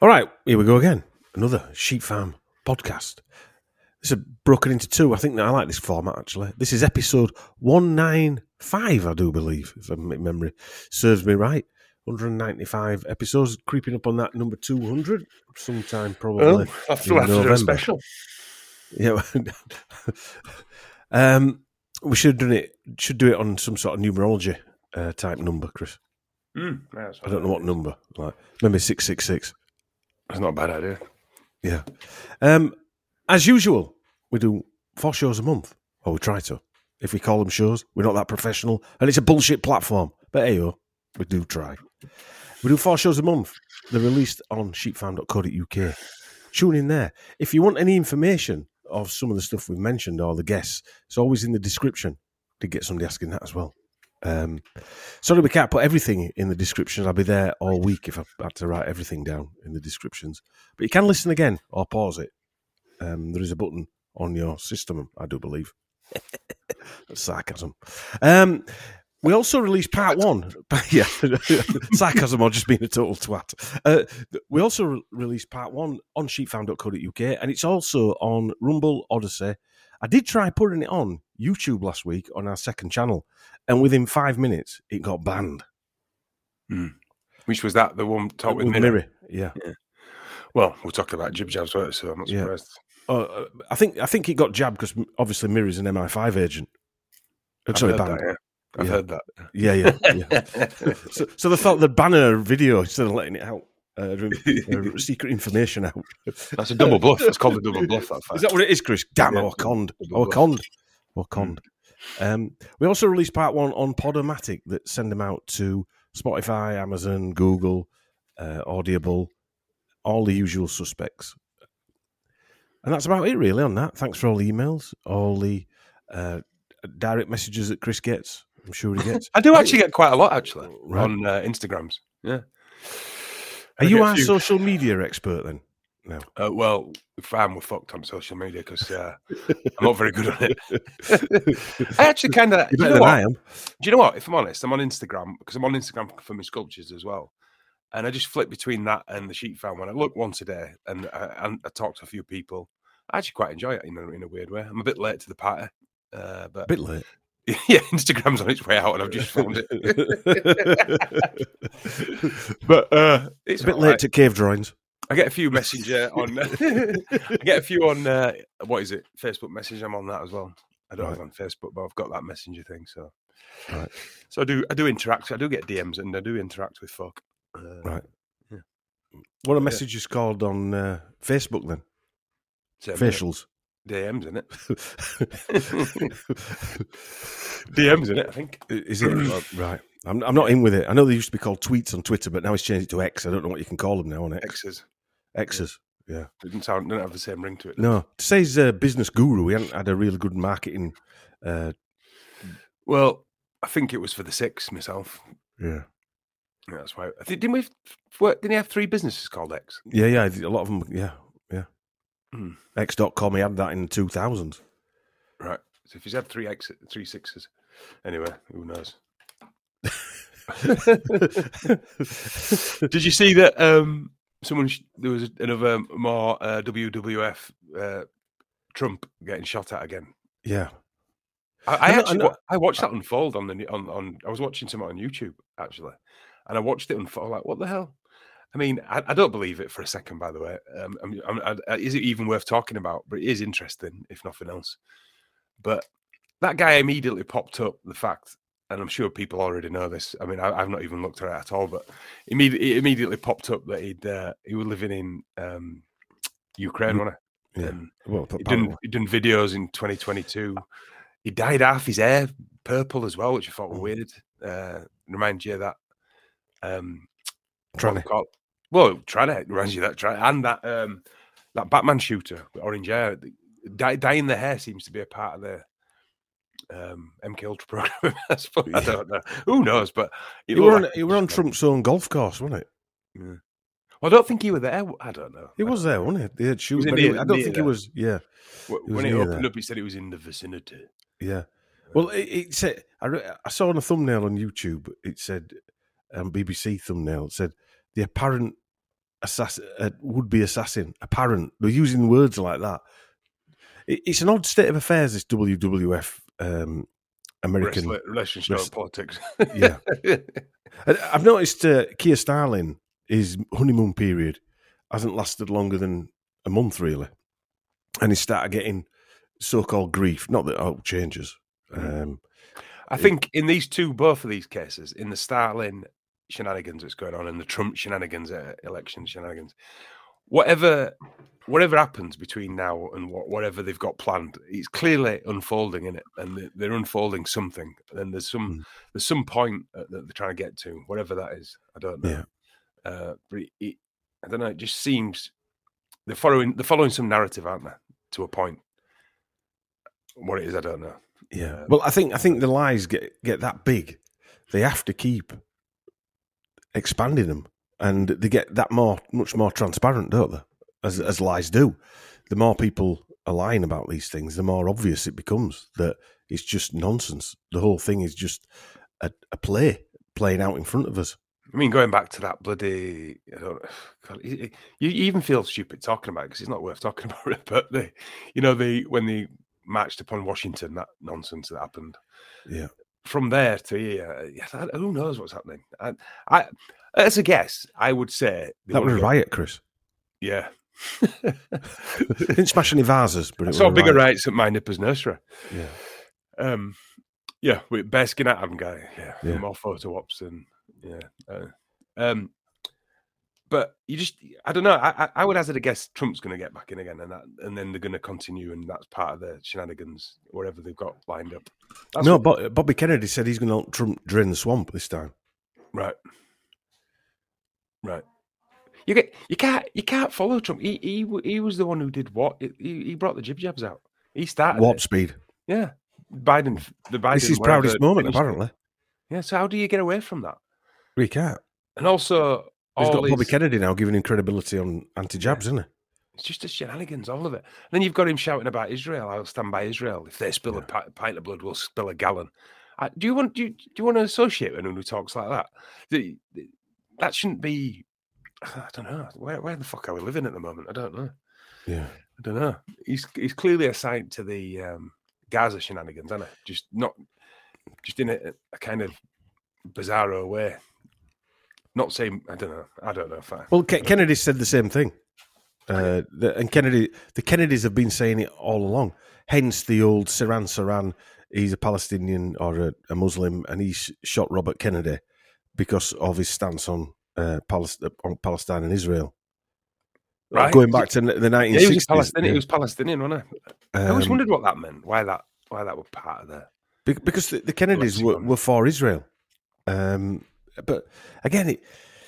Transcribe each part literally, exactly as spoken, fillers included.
All right, here we go again. Another Sheep Farm podcast. This is broken into two. I think that I like this format, actually. This is episode one ninety-five, I do believe, if my memory serves me right. one hundred ninety-five episodes, creeping up on that number two hundred sometime probably well, I still in have November. To do a special. Yeah. um, we should have done it, should do it on some sort of numerology uh, type number, Chris. Mm, yeah, I don't know what number. Like maybe six six six. That's not a bad idea. Yeah. Um, as usual, we do four shows a month, or we try to. If we call them shows, we're not that professional, and it's a bullshit platform. But hey, oh, we do try. We do four shows a month. They're released on sheep farm dot co dot U K. Tune in there. If you want any information of some of the stuff we've mentioned or the guests, it's always in the description. Did get somebody asking that as well. Um, sorry we can't put everything in the description. I'll be there all week if I had to write everything down in the descriptions. But you can listen again or pause it. Um, there is a button on your system, I do believe. That's sarcasm. Um, we also released part one. Yeah, sarcasm or just being a total twat. Uh, we also re- released part one on sheep farm dot co dot U K, and it's also on Rumble, Odyssey. I did try putting it on YouTube last week on our second channel, and within five minutes, it got banned. Mm. Which was that? The one talk with, with Miri? Miri? Yeah. yeah. Well, we're talking about jib jabs, right? So I'm not surprised. Yeah. Uh, I think I think it got jabbed because obviously Miri's an M I five agent. I've Sorry, heard banned. that, yeah. I've yeah. heard that. Yeah, yeah. yeah. so, so they thought they'd ban a video instead of letting it out. Uh, uh, secret information out. That's a double bluff. It's called a double bluff. That fact. Is that what it is, Chris? Damn, yeah, I was conned. I was conned. I was conned. Um, we also released part one on Podomatic that send them out to Spotify, Amazon, Google, uh, Audible, all the usual suspects. And that's about it, really, on that. Thanks for all the emails, all the uh, direct messages that Chris gets. I'm sure he gets. I do actually get quite a lot, actually, right. on uh, Instagrams. Yeah. Are you our social media expert then? No. Uh, well, fam, we're fucked on social media because uh, I'm not very good on it. I actually kind of. You're better you know than what? I am. Do you know what? If I'm honest, I'm on Instagram because I'm on Instagram for my sculptures as well. And I just flip between that and the sheep farm when I look once a day and I, and I talk to a few people. I actually quite enjoy it in a, in a weird way. I'm a bit late to the party. Uh, but a bit late. Yeah, Instagram's on its way out and I've just found it. But uh, it's a bit right. late to cave drawings. I get a few messenger on. I get a few on. Uh, what is it? Facebook Messenger. I'm on that as well. I don't right. have on Facebook, but I've got that messenger thing. So, right. So I do. I do interact. I do get D Ms and I do interact with folk. Uh, right. Yeah. What are messages yeah. called on uh, Facebook then? Same Facials. D Ms, isn't it? D Ms, isn't it? I think. Is it? Oh, right. I'm, I'm not in with it. I know they used to be called tweets on Twitter, but now it's changed it to X. I don't know what you can call them now on X. X's. X's, yeah. yeah. It didn't sound, didn't have the same ring to it. No. To say he's a business guru, he hadn't had a really good marketing. Uh... Well, I think it was for the six myself. Yeah. Yeah, that's why. I think, didn't we have, didn't he have three businesses called X? Yeah, yeah. A lot of them, yeah, yeah. Mm. X dot com, he had that in the two thousands. Right. So if he's had three X, three sixes. Anyway, who knows? Did you see that um, someone, there was another more uh, W W F uh, Trump getting shot at again? Yeah. I, I actually, I, I watched that unfold on the, on, on, I was watching something on YouTube, actually. And I watched it unfold, like, what the hell? I mean, I, I don't believe it for a second, by the way. Um, I'm, I'm, I, is it even worth talking about? But it is interesting, if nothing else. But that guy immediately popped up the fact, and I'm sure people already know this. I mean, I, I've not even looked at it at all, but immediately, it immediately popped up that he'd uh, he was living in um, Ukraine, wasn't he? Yeah. And well, he'd done, he'd done videos in twenty twenty-two. He dyed half his hair purple as well, which I thought was weird. Uh, reminds you of that. Um, Tranny. Well, Tranny reminds you of that. Tranny. And that um, that Batman shooter with orange hair. Dye, dyeing the hair seems to be a part of the um, M K Ultra program. I suppose. I don't know. Who knows? But you were on, like, you were on Trump's own golf course, wasn't it? Yeah. Well, I don't think you were there. I don't know. He was there, wasn't he? He had shoot, was but near, he, I don't think there. he was. Yeah. When it opened there. up, he said it was in the vicinity. Yeah. Well, it, it said I, I saw on a thumbnail on YouTube. It said, um, B B C thumbnail. It said the apparent assassin, a would-be assassin, a parent. They're using words like that. It, it's an odd state of affairs, this W W F um, American relationship rest- politics. Yeah, I've noticed uh, Keir Starling, his honeymoon period hasn't lasted longer than a month, really, and he started getting so-called grief. Not that it all changes. Um, I think in these two, both of these cases, in the Starling shenanigans that's going on and the Trump shenanigans, uh, election shenanigans, whatever whatever happens between now and what, whatever they've got planned, it's clearly unfolding in it, and they're unfolding something. And there's some mm. there's some point that they're trying to get to, whatever that is. I don't know. Yeah. Uh, but it, it, I don't know. It just seems they're following they're following some narrative, aren't they? To a point. What it is, I don't know. Yeah. Um, well, I think I think the lies get get that big, they have to keep expanding them, and they get that more much more transparent, don't they? As as lies do. The more people are lying about these things, the more obvious it becomes that it's just nonsense. The whole thing is just a, a play playing out in front of us. I mean, going back to that bloody, I don't, God, you, you even feel stupid talking about it because it's not worth talking about it. But the, you know, the when they marched upon Washington, that nonsense that happened. Yeah. From there to here, who knows what's happening? I, I as a guess, I would say that was a riot, Chris. Yeah. Didn't smash any vases, but it I saw was bigger riot. riots at my nipper's nursery. Yeah. Um. Yeah, with Bearskin Adam guy. Yeah. yeah. More photo ops and yeah. Uh, um. But you just, I don't know. I, I would hazard a guess Trump's going to get back in again, and that, and then they're going to continue, and that's part of the shenanigans, whatever they've got lined up. That's no, what, Bo- Bobby Kennedy said he's going to help Trump drain the swamp this time. Right, right. You get, you can't, you can't follow Trump. He, he, he was the one who did what? He, he brought the jib jabs out. He started warp it. speed. Yeah, Biden. The Biden. This is his proudest moment, apparently. It. Yeah. So how do you get away from that? We can't. And also. He's got his, Bobby Kennedy now giving him credibility on anti-jabs, yeah. isn't it? It's just a shenanigans, all of it. And then you've got him shouting about Israel. I'll stand by Israel. If they spill yeah. a pint of blood, we'll spill a gallon. I, do you want? Do you, do you want to associate with anyone who talks like that? The, the, that shouldn't be. I don't know. Where, where the fuck are we living at the moment? I don't know. Yeah, I don't know. He's he's clearly assigned to the um, Gaza shenanigans, isn't it? Just not, just in a, a kind of bizarro way. Not saying, I don't know. I don't know if I. Well, Ke- Kennedy said the same thing. Uh, the, and Kennedy, the Kennedys have been saying it all along. Hence the old Saran Saran, he's a Palestinian or a, a Muslim, and he sh- shot Robert Kennedy because of his stance on, uh, Palest- on Palestine and Israel. Right. Going back to the nineteen sixties. Yeah, he was Palestinian, yeah. he was Palestinian wasn't he? Um, I always wondered what that meant, why that why that was part of the... Because the, the Kennedys were, were for Israel. Um But again, it,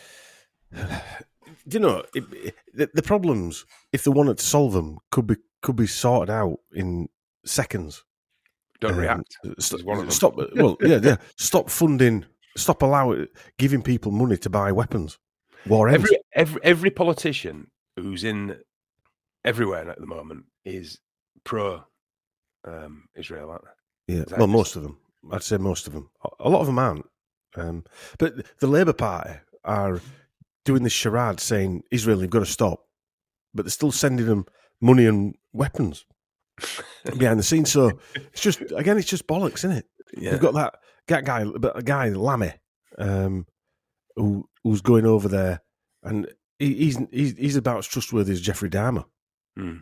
you know, it, it, the, the problems, if they wanted to solve them, could be could be sorted out in seconds. Don't um, react. St- stop. Well, yeah, yeah. Stop funding. Stop allowing giving people money to buy weapons. War ends. Every every every politician who's in everywhere at the moment is pro um, Israel, aren't they? Yeah. Well, most of them. I'd say most of them. A lot of them aren't. Um, but the Labour Party are doing this charade saying, Israel, you've got to stop. But they're still sending them money and weapons behind the scenes. So it's just, again, it's just bollocks, isn't it? Yeah. You've got that, that guy, a guy, Lammy, um, who who's going over there, and he, he's, he's he's about as trustworthy as Jeffrey Dahmer. Hmm.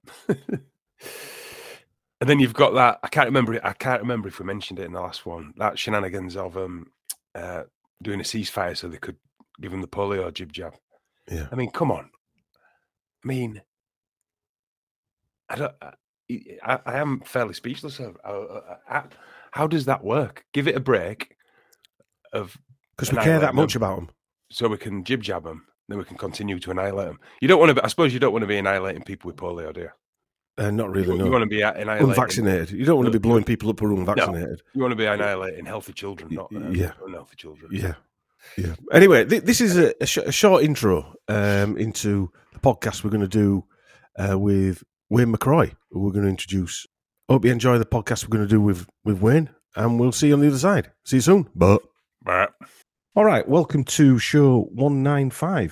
And then you've got that, I can't remember I can't remember if we mentioned it in the last one, that shenanigans of um, uh, doing a ceasefire so they could give him the polio jib jab. Yeah. I mean, come on. I mean, I don't. I, I am fairly speechless. How, how does that work? Give it a break. Of because we care that much about them, so we can jib jab them. Then we can continue to annihilate them. You don't want to. Be, I suppose you don't want to be annihilating people with polio, do you? Uh, not really. You, no. You want to be annihilating unvaccinated. You don't want to be blowing people up who are unvaccinated. No, you want to be annihilating healthy children, not um, yeah. unhealthy children. Yeah. Yeah. Anyway, th- this is a, a, sh- a short intro um, into the podcast we're going to do uh, with Wayne McCroy, who we're going to introduce. Hope you enjoy the podcast we're going to do with, with Wayne, and we'll see you on the other side. See you soon. But Bye. All right, welcome to show one ninety-five.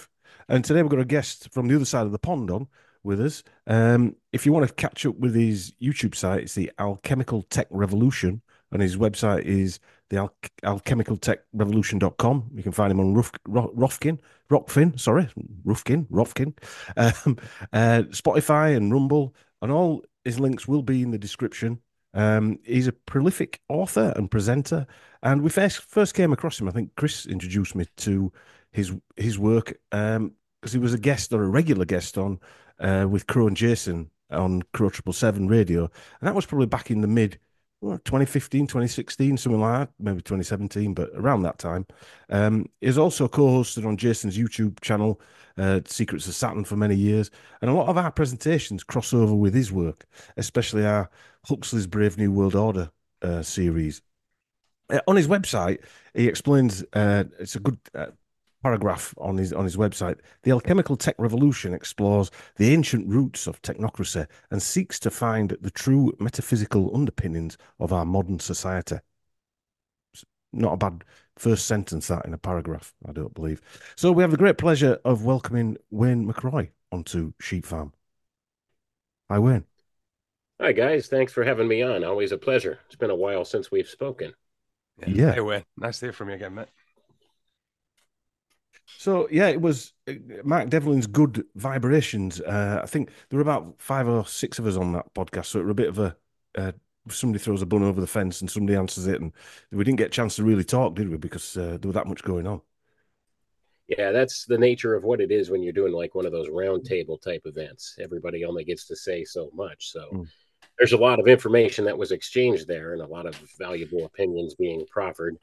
And today we've got a guest from the other side of the pond on with us. Um, if you want to catch up with his YouTube site, it's the Alchemical Tech Revolution, and his website is the Al- alchemical tech revolution dot com. You can find him on Ruf- Ro- Rofkin, Rockfin, sorry, Rufkin, Rofkin, um, uh, Spotify and Rumble, and all his links will be in the description. Um, he's a prolific author and presenter, and we first first came across him. I think Chris introduced me to his his work um, because he was a guest or a regular guest on uh, with Crow and Jason on Crow Triple Seven Radio, and that was probably back in the mid well, twenty fifteen, twenty sixteen, something like that, maybe twenty seventeen, but around that time. Um, he was also co-hosted on Jason's YouTube channel, uh, Secrets of Saturn, for many years, and a lot of our presentations cross over with his work, especially our Huxley's Brave New World Order uh, series. Uh, on his website, he explains uh, it's a good uh, paragraph on his on his website. The Alchemical Tech Revolution explores the ancient roots of technocracy and seeks to find the true metaphysical underpinnings of our modern society. It's not a bad first sentence, that, in a paragraph, I don't believe. So we have the great pleasure of welcoming Wayne McRoy onto Sheep Farm. Hi, Wayne. Hi, guys. Thanks for having me on. Always a pleasure. It's been a while since we've spoken. Yeah. yeah. Hey, Wayne. Nice to hear from you again, mate. So, yeah, it was Mark Devlin's Good Vibrations. Uh, I think there were about five or six of us on that podcast, so it was a bit of a, uh, somebody throws a bun over the fence and somebody answers it, and we didn't get a chance to really talk, did we? Because uh, there was that much going on. Yeah, that's the nature of what it is when you're doing like one of those round table type events. Everybody only gets to say so much. So mm. there's a lot of information that was exchanged there and a lot of valuable opinions being proffered.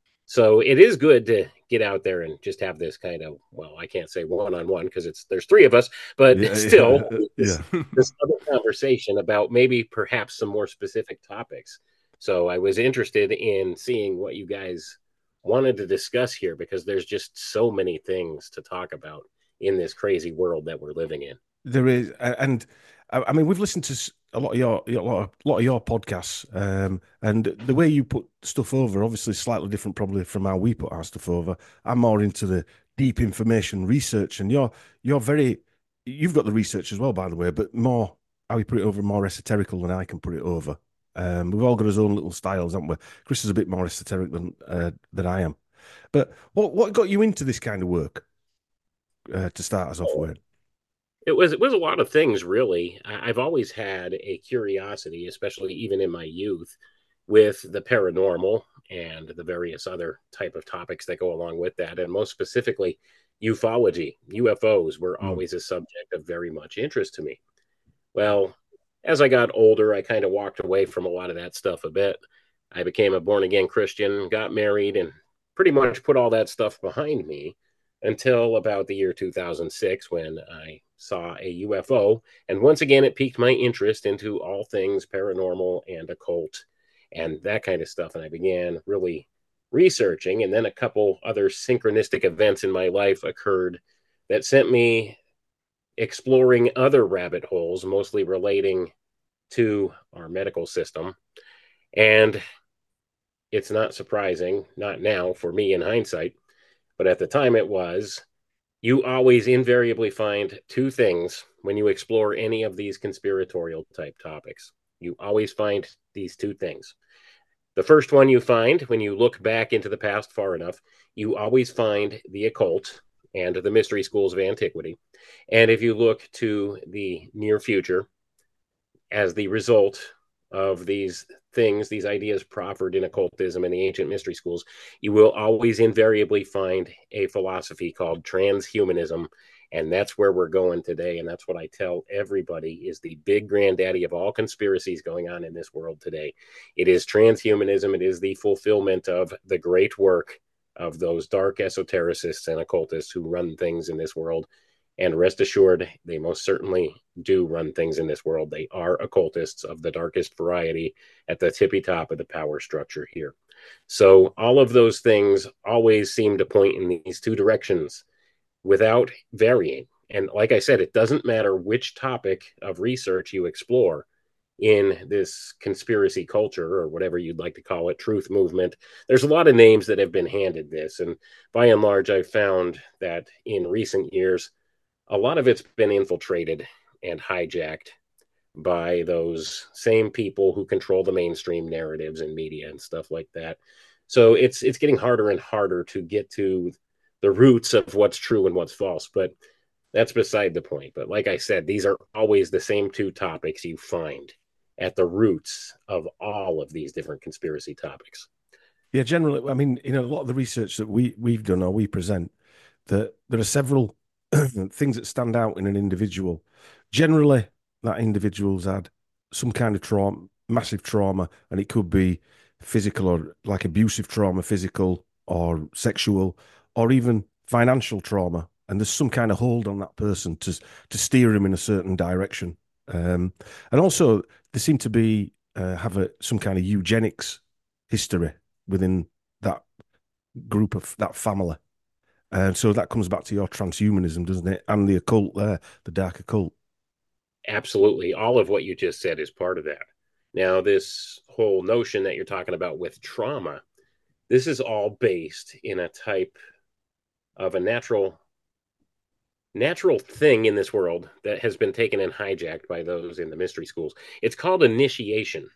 So it is good to get out there and just have this kind of, well, I can't say one-on-one because it's there's three of us, but yeah, still yeah. This, yeah. this other conversation about maybe perhaps some more specific topics. So I was interested in seeing what you guys wanted to discuss here because there's just so many things to talk about in this crazy world that we're living in. There is, and I mean, we've listened to a lot of your, a lot of, a lot of your podcasts, um, and the way you put stuff over, obviously, slightly different probably from how we put our stuff over. I'm more into the deep information research, and you're you're very, you've got the research as well, by the way, but more how you put it over, more esoterical than I can put it over. Um, we've all got our own little styles, haven't we? Chris is a bit more esoteric than uh, than I am. But what what got you into this kind of work uh, to start us off with? It was it was a lot of things, really. I've always had a curiosity, especially even in my youth, with the paranormal and the various other type of topics that go along with that. And most specifically, ufology. U F Os were mm. always a subject of very much interest to me. Well, as I got older, I kind of walked away from a lot of that stuff a bit. I became a born-again Christian, got married, and pretty much put all that stuff behind me until about the year two thousand six when I saw a U F O. And once again, it piqued my interest into all things paranormal and occult and that kind of stuff. And I began really researching. And then a couple other synchronistic events in my life occurred that sent me exploring other rabbit holes, mostly relating to our medical system. And it's not surprising, not now for me in hindsight, but at the time it was, you always invariably find two things when you explore any of these conspiratorial type topics. You always find these two things. The first one you find when you look back into the past far enough, you always find the occult and the mystery schools of antiquity. And if you look to the near future as the result of these things, these ideas proffered in occultism and the ancient mystery schools, you will always invariably find a philosophy called transhumanism. And that's where we're going today. And that's what I tell everybody is the big granddaddy of all conspiracies going on in this world today. It is transhumanism. It is the fulfillment of the great work of those dark esotericists and occultists who run things in this world. And rest assured, they most certainly do run things in this world. They are occultists of the darkest variety at the tippy top of the power structure here. So all of those things always seem to point in these two directions without varying. And like I said, it doesn't matter which topic of research you explore. in this conspiracy culture, or whatever you'd like to call it, truth movement. There's a lot of names that have been handed this. And by and large, I've found that in recent years, a lot of it's been infiltrated and hijacked by those same people who control the mainstream narratives and media and stuff like that. So it's it's getting harder and harder to get to the roots of what's true and what's false. But that's beside the point. But like I said, these are always the same two topics you find at the roots of all of these different conspiracy topics. Yeah, generally, I mean, you know, a lot of the research that we we've done or we present, that there are several things that stand out in an individual. Generally, that individual's had some kind of trauma, massive trauma, and it could be physical or like abusive trauma, physical or sexual, or even financial trauma. And there's some kind of hold on that person to to steer him in a certain direction. Um, and also, they seem to be uh, have a, some kind of eugenics history within that group of that family. And so that comes back to your transhumanism, doesn't it? And the occult there, the dark occult. Absolutely. All of what you just said is part of that. Now, this whole notion that you're talking about with trauma, this is all based in a type of a natural natural thing in this world that has been taken and hijacked by those in the mystery schools. It's called initiation.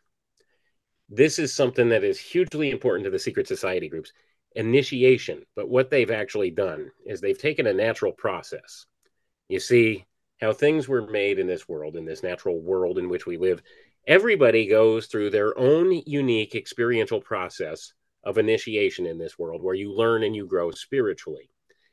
This is something that is hugely important to the secret society groups. Initiation. But what they've actually done is they've taken a natural process. You see how things were made in this world, in this natural world in which we live. Everybody goes through their own unique experiential process of initiation in this world, where you learn and you grow spiritually.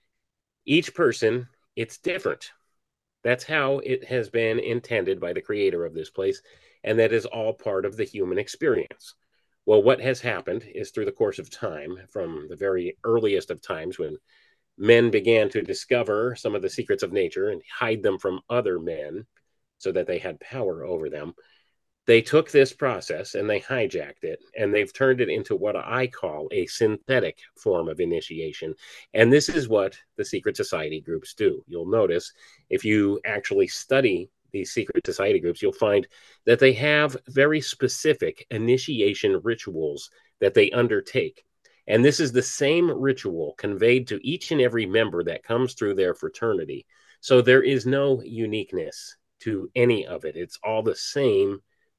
Each person, it's different. That's how it has been intended by the creator of this place, and that is all part of the human experience. Well, what has happened is, through the course of time, from the very earliest of times when men began to discover some of the secrets of nature and hide them from other men so that they had power over them, they took this process and they hijacked it, and they've turned it into what I call a synthetic form of initiation. And this is what the secret society groups do. You'll notice, if you actually study these secret society groups, you'll find that they have very specific initiation rituals that they undertake. And this is the same ritual conveyed to each and every member that comes through their fraternity. So there is no uniqueness to any of it. It's all the same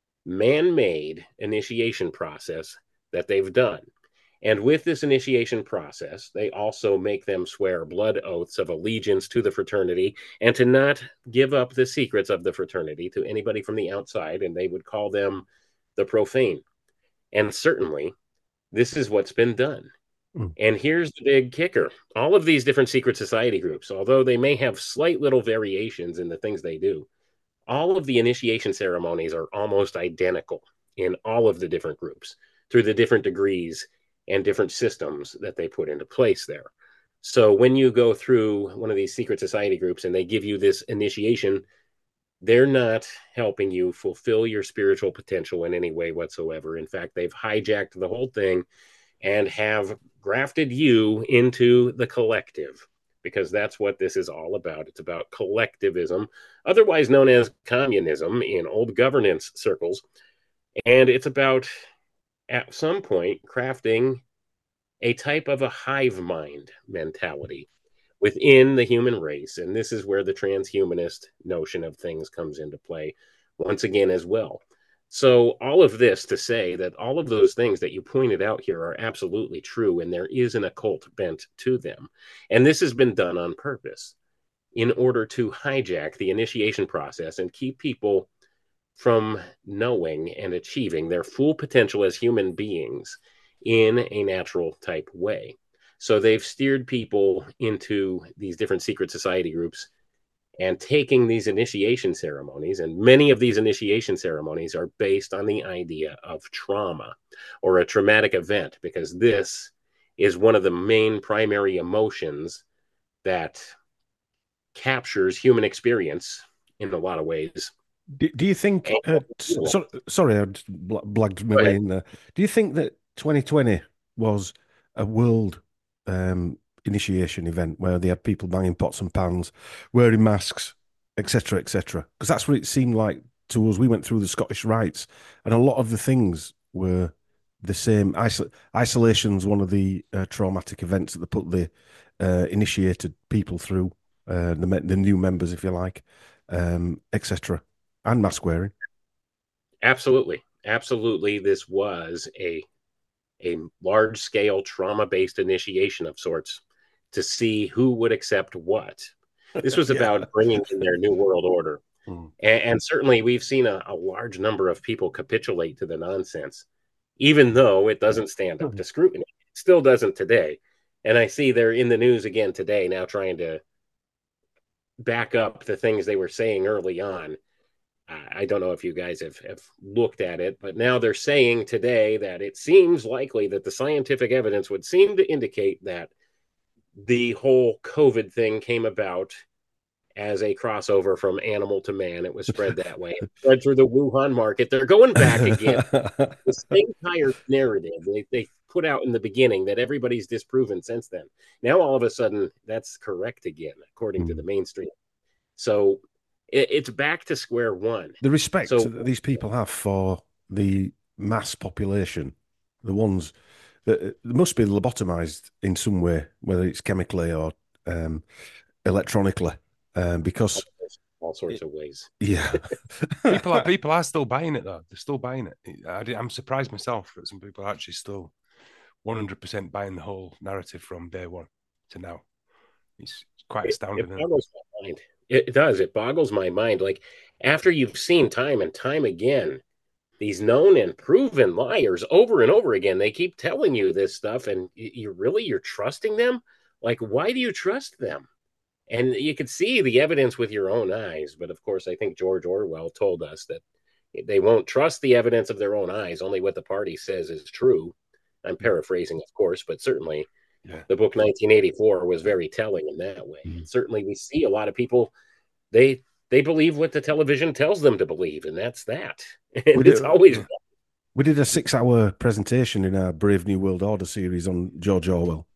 man-made initiation process that they've done. And with this initiation process, they also make them swear blood oaths of allegiance to the fraternity and to not give up the secrets of the fraternity to anybody from the outside, and they would call them the profane. And certainly, this is what's been done. Mm. And here's the big kicker. All of these different secret society groups, although they may have slight little variations in the things they do, all of the initiation ceremonies are almost identical in all of the different groups through the different degrees and different systems that they put into place there. So when you go through one of these secret society groups and they give you this initiation, they're not helping you fulfill your spiritual potential in any way whatsoever. In fact, they've hijacked the whole thing and have grafted you into the collective, because that's what this is all about. It's about collectivism, otherwise known as communism in old governance circles. And it's about, at some point, crafting a type of a hive mind mentality within the human race. And this is where the transhumanist notion of things comes into play once again as well. So all of this to say that all of those things that you pointed out here are absolutely true, and there is an occult bent to them. And this has been done on purpose in order to hijack the initiation process and keep people from knowing and achieving their full potential as human beings in a natural type way. So they've steered people into these different secret society groups and taking these initiation ceremonies, and many of these initiation ceremonies are based on the idea of trauma or a traumatic event, because this is one of the main primary emotions that captures human experience in a lot of ways. Do, do you think, uh, so, sorry, I just blagged my way in there. Do you think that twenty twenty was a world um, initiation event where they had people banging pots and pans, wearing masks, et cetera, et cetera? Because that's what it seemed like to us. We went through the Scottish rites, and a lot of the things were the same. Isol- isolation's one of the uh, traumatic events that they put the uh, initiated people through, uh, the the new members, if you like, um, et cetera, and mask wearing. Absolutely, absolutely. This was a a large scale trauma based initiation of sorts to see who would accept what. This was yeah. about bringing in their new world order. Mm. And, and certainly we've seen a, a large number of people capitulate to the nonsense, even though it doesn't stand up to scrutiny. It still doesn't today. And I see they're in the news again today now trying to back up the things they were saying early on. I don't know if you guys have, have looked at it, but now they're saying today that it seems likely that the scientific evidence would seem to indicate that the whole COVID thing came about as a crossover from animal to man. It was spread that way. It spread through the Wuhan market. They're going back again. The same entire narrative they, they put out in the beginning that everybody's disproven since then. Now, all of a sudden, that's correct again, according mm. to the mainstream. So it, it's back to square one. The respect so, that these people have for the mass population, the ones that must be lobotomized in some way, whether it's chemically or um, electronically. Um, because all sorts of ways, yeah, people are people are still buying it though. They're still buying it. I, I'm surprised myself that some people are actually still one hundred percent buying the whole narrative from day one to now. It's quite astounding. It, it boggles my mind. It does. It boggles my mind. Like after you've seen time and time again these known and proven liars over and over again, they keep telling you this stuff, and you really you're trusting them. Like, why do you trust them? And you could see the evidence with your own eyes. But of course, I think George Orwell told us that they won't trust the evidence of their own eyes. Only what the party says is true. I'm paraphrasing, of course, but certainly yeah. the book nineteen eighty-four was very telling in that way. Mm-hmm. And certainly we see a lot of people, they they believe what the television tells them to believe, and that's that. And it's did, always we did a six-hour presentation in our Brave New World Order series on George Orwell.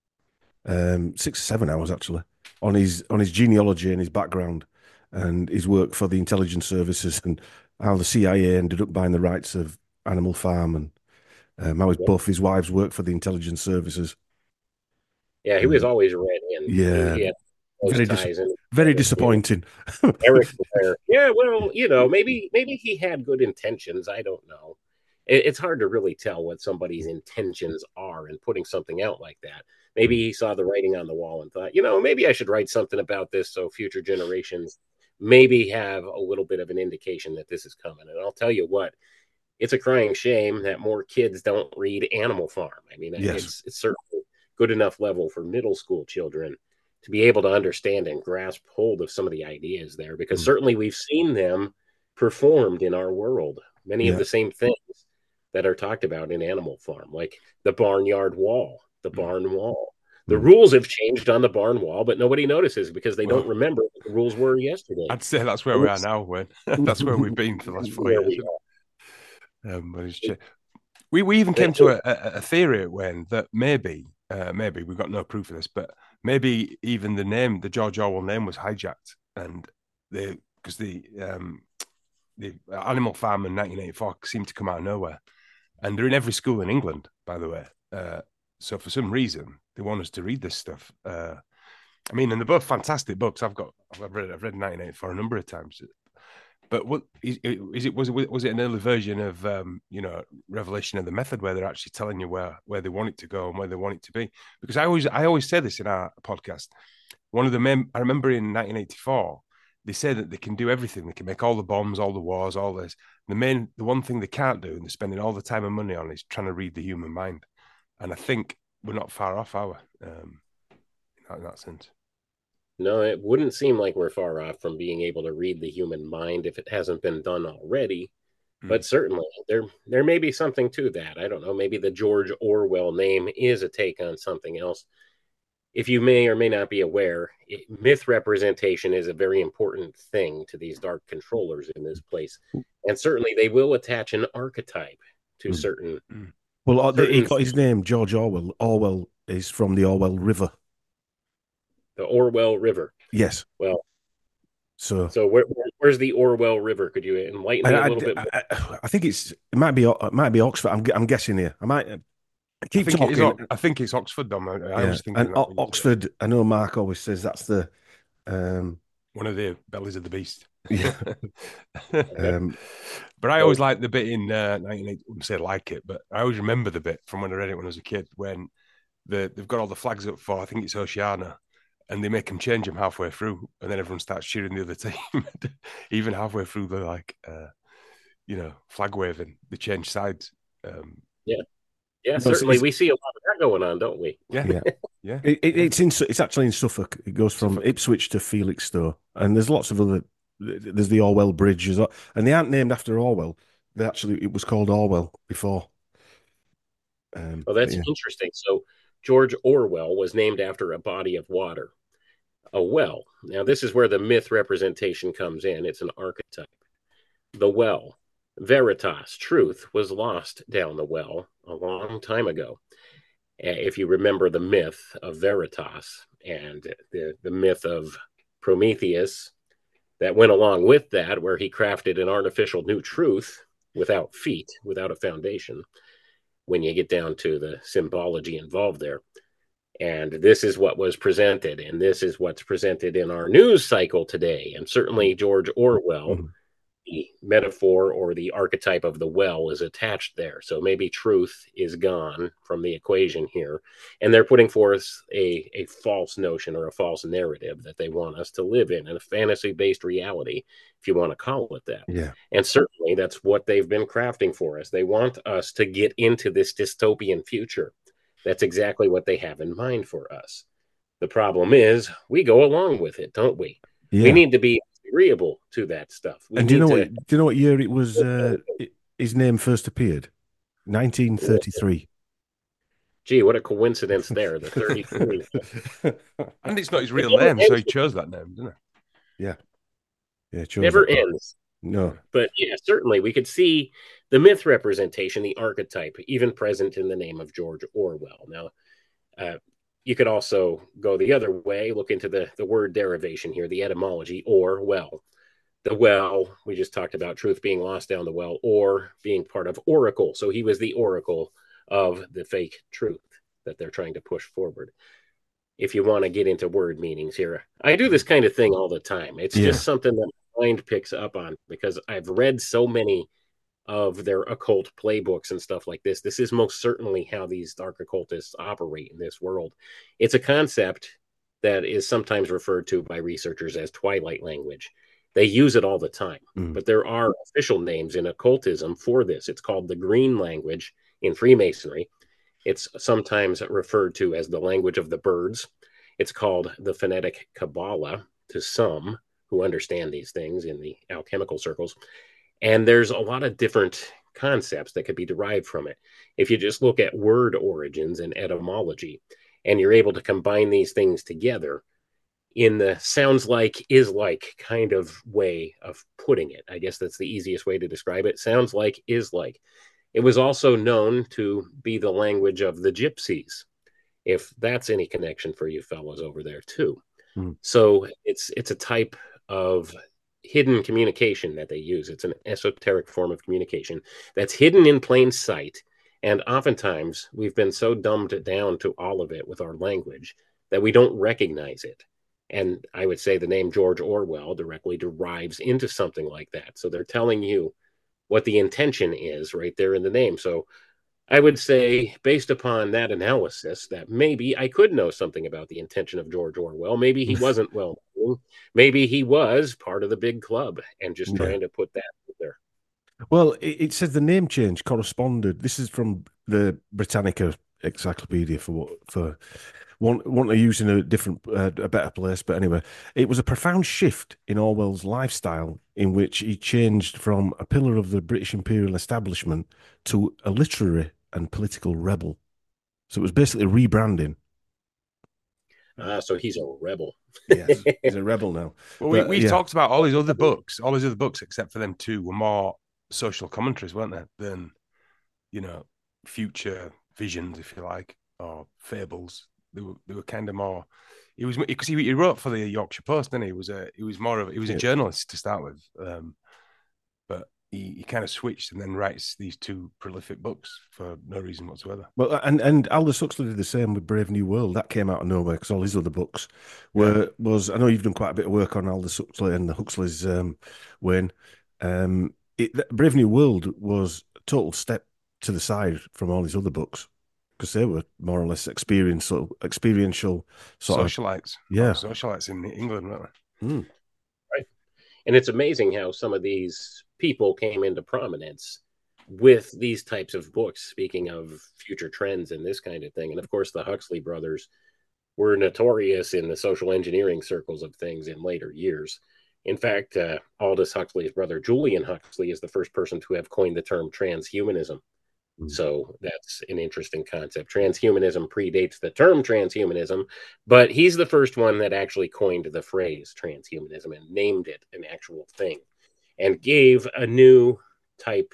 Um, six or seven hours, actually. on his on his genealogy and his background and his work for the intelligence services and how the C I A ended up buying the rights of Animal Farm and um, how his, both his wives worked for the intelligence services. Yeah, he was um, always ready. And yeah, he had very, dis- and, very disappointing. You know, Eric Blair. Yeah, well, you know, maybe maybe he had good intentions. I don't know. It, it's hard to really tell what somebody's intentions are in putting something out like that. Maybe he saw the writing on the wall and thought, you know, maybe I should write something about this so future generations maybe have a little bit of an indication that this is coming. And I'll tell you what, it's a crying shame that more kids don't read Animal Farm. I mean, yes. it's, it's certainly good enough level for middle school children to be able to understand and grasp hold of some of the ideas there, because mm. certainly we've seen them performed in our world. Many yeah. of the same things that are talked about in Animal Farm, like the barnyard wall. The barn wall. The mm. rules have changed on the barn wall, but nobody notices because they well, don't remember what the rules were yesterday. I'd say that's where Oops. we are now, Wayne. That's where we've been for the last four years. We, um, but it's we we even came to a, a, a theory, Wayne, that maybe, uh, maybe we've got no proof of this, but maybe even the name, the George Orwell name, was hijacked, and the because the um, the Animal Farm in nineteen eighty-four seemed to come out of nowhere, and they're in every school in England, by the way. Uh, So for some reason, they want us to read this stuff. Uh, I mean, and they're both fantastic books. I've got, I've read, I've read nineteen eighty-four a number of times. But what is, is it? Was it was it an early version of um, you know, Revelation of the Method, where they're actually telling you where where they want it to go and where they want it to be? Because I always I always say this in our podcast. One of the men I remember in nineteen eighty-four, they say that they can do everything. They can make all the bombs, all the wars, all this. The main, the one thing they can't do, and they're spending all the time and money on, is trying to read the human mind. And I think we're not far off, are we, um, in that sense? No, it wouldn't seem like we're far off from being able to read the human mind if it hasn't been done already. Mm. But certainly, there there may be something to that. I don't know. Maybe the George Orwell name is a take on something else. If you may or may not be aware, it, myth representation is a very important thing to these dark controllers in this place. And certainly, they will attach an archetype to mm. certain... Mm. Well, he got his name, George Orwell. Orwell is from the Orwell River. The Orwell River. Yes. Well, So, so where, where's the Orwell River? Could you enlighten me I, a I, little bit more? I, I think it's it might be it might be Oxford. I'm, I'm guessing here. I might I keep think it is. talking. I think it's Oxford, Dom. I, I Yeah, was thinking and that o- when you said it. Oxford. I know Mark always says that's the. Um, One of the bellies of the beast. yeah. um, but I So- always like the bit in uh, nineteen eighty. I wouldn't say like it, but I always remember the bit from when I read it when I was a kid when the, they've got all the flags up for, I think it's Oceania, and they make them change them halfway through, and then everyone starts cheering the other team. Even halfway through, they're like, uh, you know, flag waving. They change sides. Um, yeah, yeah, no, it's, certainly it's, we see a lot of that going on, don't we? yeah, yeah. yeah. It, it, yeah. it's in. It's actually in Suffolk. It goes from Suffolk. Ipswich to Felixstowe, and there's lots of other. There's the Orwell Bridge, as well. And they aren't named after Orwell. They actually it was called Orwell before. Um, Well, that's yeah. interesting. So George Orwell was named after a body of water, a well. Now, this is where the myth representation comes in. It's an archetype. The well, veritas, truth, was lost down the well a long time ago. If you remember the myth of Veritas and the, the myth of Prometheus that went along with that, where he crafted an artificial new truth without feet, without a foundation, when you get down to the symbology involved there. And this is what was presented, and this is what's presented in our news cycle today. And certainly George Orwell, mm-hmm. the metaphor or the archetype of the well is attached there. So maybe truth is gone from the equation here. And they're putting forth a, a false notion or a false narrative that they want us to live in, in a fantasy-based reality, if you want to call it that. Yeah. And certainly that's what they've been crafting for us. They want us to get into this dystopian future. That's exactly what they have in mind for us. The problem is we go along with it, don't we? Yeah. We need to be agreeable to that stuff. We and do you know to... what? Do you know what year it was? Uh, his name first appeared, nineteen thirty-three. Gee, what a coincidence there! The thirty-three, and it's not his real name, so he chose that name, didn't he? Yeah, yeah, chose never that. ends. No, but yeah, certainly we could see the myth representation, the archetype, even present in the name of George Orwell. Now, uh, you could also go the other way, look into the, the word derivation here, the etymology, or well. The well, we just talked about truth being lost down the well, or being part of oracle. So he was the oracle of the fake truth that they're trying to push forward. If you want to get into word meanings here, I do this kind of thing all the time. It's yeah. just something that my mind picks up on because I've read so many of their occult playbooks and stuff like this. This is most certainly how these dark occultists operate in this world. It's a concept that is sometimes referred to by researchers as Twilight language. They use it all the time, mm. but there are official names in occultism for this. It's called the green language in Freemasonry. It's sometimes referred to as the language of the birds. It's called the phonetic Kabbalah to some who understand these things in the alchemical circles. And there's a lot of different concepts that could be derived from it. If you just look at word origins and etymology, and you're able to combine these things together in the sounds like is like kind of way of putting it. I guess that's the easiest way to describe it. Sounds like is like. It was also known to be the language of the gypsies, if that's any connection for you fellows over there too. Mm. So it's it's a type of hidden communication that they use. It's an esoteric form of communication that's hidden in plain sight. And oftentimes we've been so dumbed down to all of it with our language that we don't recognize it. And I would say the name George Orwell directly derives into something like that. So they're telling you what the intention is right there in the name. So I would say, based upon that analysis, that maybe I could know something about the intention of George Orwell. Maybe he wasn't well known. Maybe he was part of the big club and just trying yeah. to put that there. Well, it, it says the name change corresponded. This is from the Britannica Encyclopedia for for one one to use in a different, uh, a better place. But anyway, it was a profound shift in Orwell's lifestyle in which he changed from a pillar of the British imperial establishment to a literary and political rebel. So it was basically rebranding. Ah, so he's a rebel. Yes, he's a rebel now. Well, but, we we yeah. talked about all his other books. All his other books, except for them two, were more social commentaries, weren't they? Than, you know, future visions, if you like, or fables. They were they were kind of more, he was because he, he wrote for the Yorkshire Post, didn't he? He was a he was more of he was a Yeah. journalist to start with, um, but he, he kind of switched and then writes these two prolific books for no reason whatsoever. Well, and and Aldous Huxley did the same with Brave New World. That came out of nowhere because all his other books were yeah. was. I know you've done quite a bit of work on Aldous Huxley and the Huxley's um, Wayne. Um, it, Brave New World was a total step to the side from all his other books because they were more or less experience, sort of experiential sort socialites. Of, yeah, oh, socialites in England, weren't they? Mm. Right. And it's amazing how some of these people came into prominence with these types of books, speaking of future trends and this kind of thing. And of course, the Huxley brothers were notorious in the social engineering circles of things in later years. In fact, uh, Aldous Huxley's brother, Julian Huxley, is the first person to have coined the term transhumanism. Mm. So that's an interesting concept. Transhumanism predates the term transhumanism, but he's the first one that actually coined the phrase transhumanism and named it an actual thing and gave a new type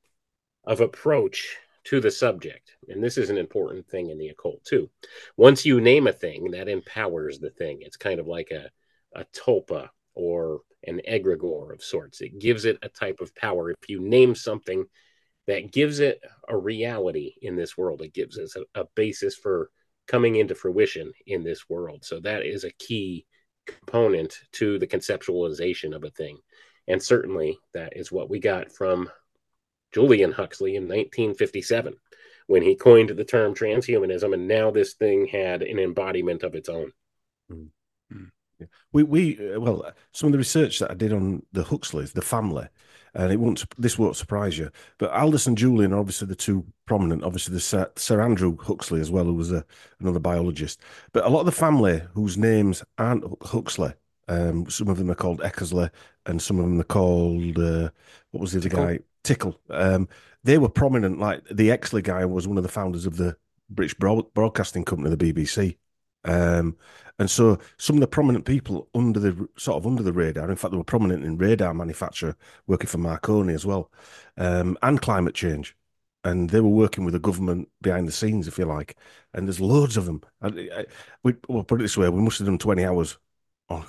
of approach to the subject. And this is an important thing in the occult too. Once you name a thing, that empowers the thing. It's kind of like a, a tulpa or an egregore of sorts. It gives it a type of power. If you name something that gives it a reality in this world, it gives us a, a basis for coming into fruition in this world. So that is a key component to the conceptualization of a thing. And certainly that is what we got from Julian Huxley in nineteen fifty-seven, when he coined the term transhumanism, and now this thing had an embodiment of its own. Mm-hmm. Yeah. We, we, well, some of the research that I did on the Huxleys, the family, and it won't, this won't surprise you, but Aldous and Julian are obviously the two prominent. Obviously, there's Sir, Sir Andrew Huxley as well, who was a, another biologist. But a lot of the family whose names aren't Huxley, um, some of them are called Eckersley, and some of them are called, uh, what was the other Tickle. guy? Tickle. Um, they were prominent. Like the Exley guy was one of the founders of the British Broad- Broadcasting Company, the B B C. Um, and so some of the prominent people under the sort of under the radar, in fact, they were prominent in radar manufacture, working for Marconi as well, um, and climate change. And they were working with the government behind the scenes, if you like. And there's loads of them. I, I, we, we'll put it this way: we must have done twenty hours on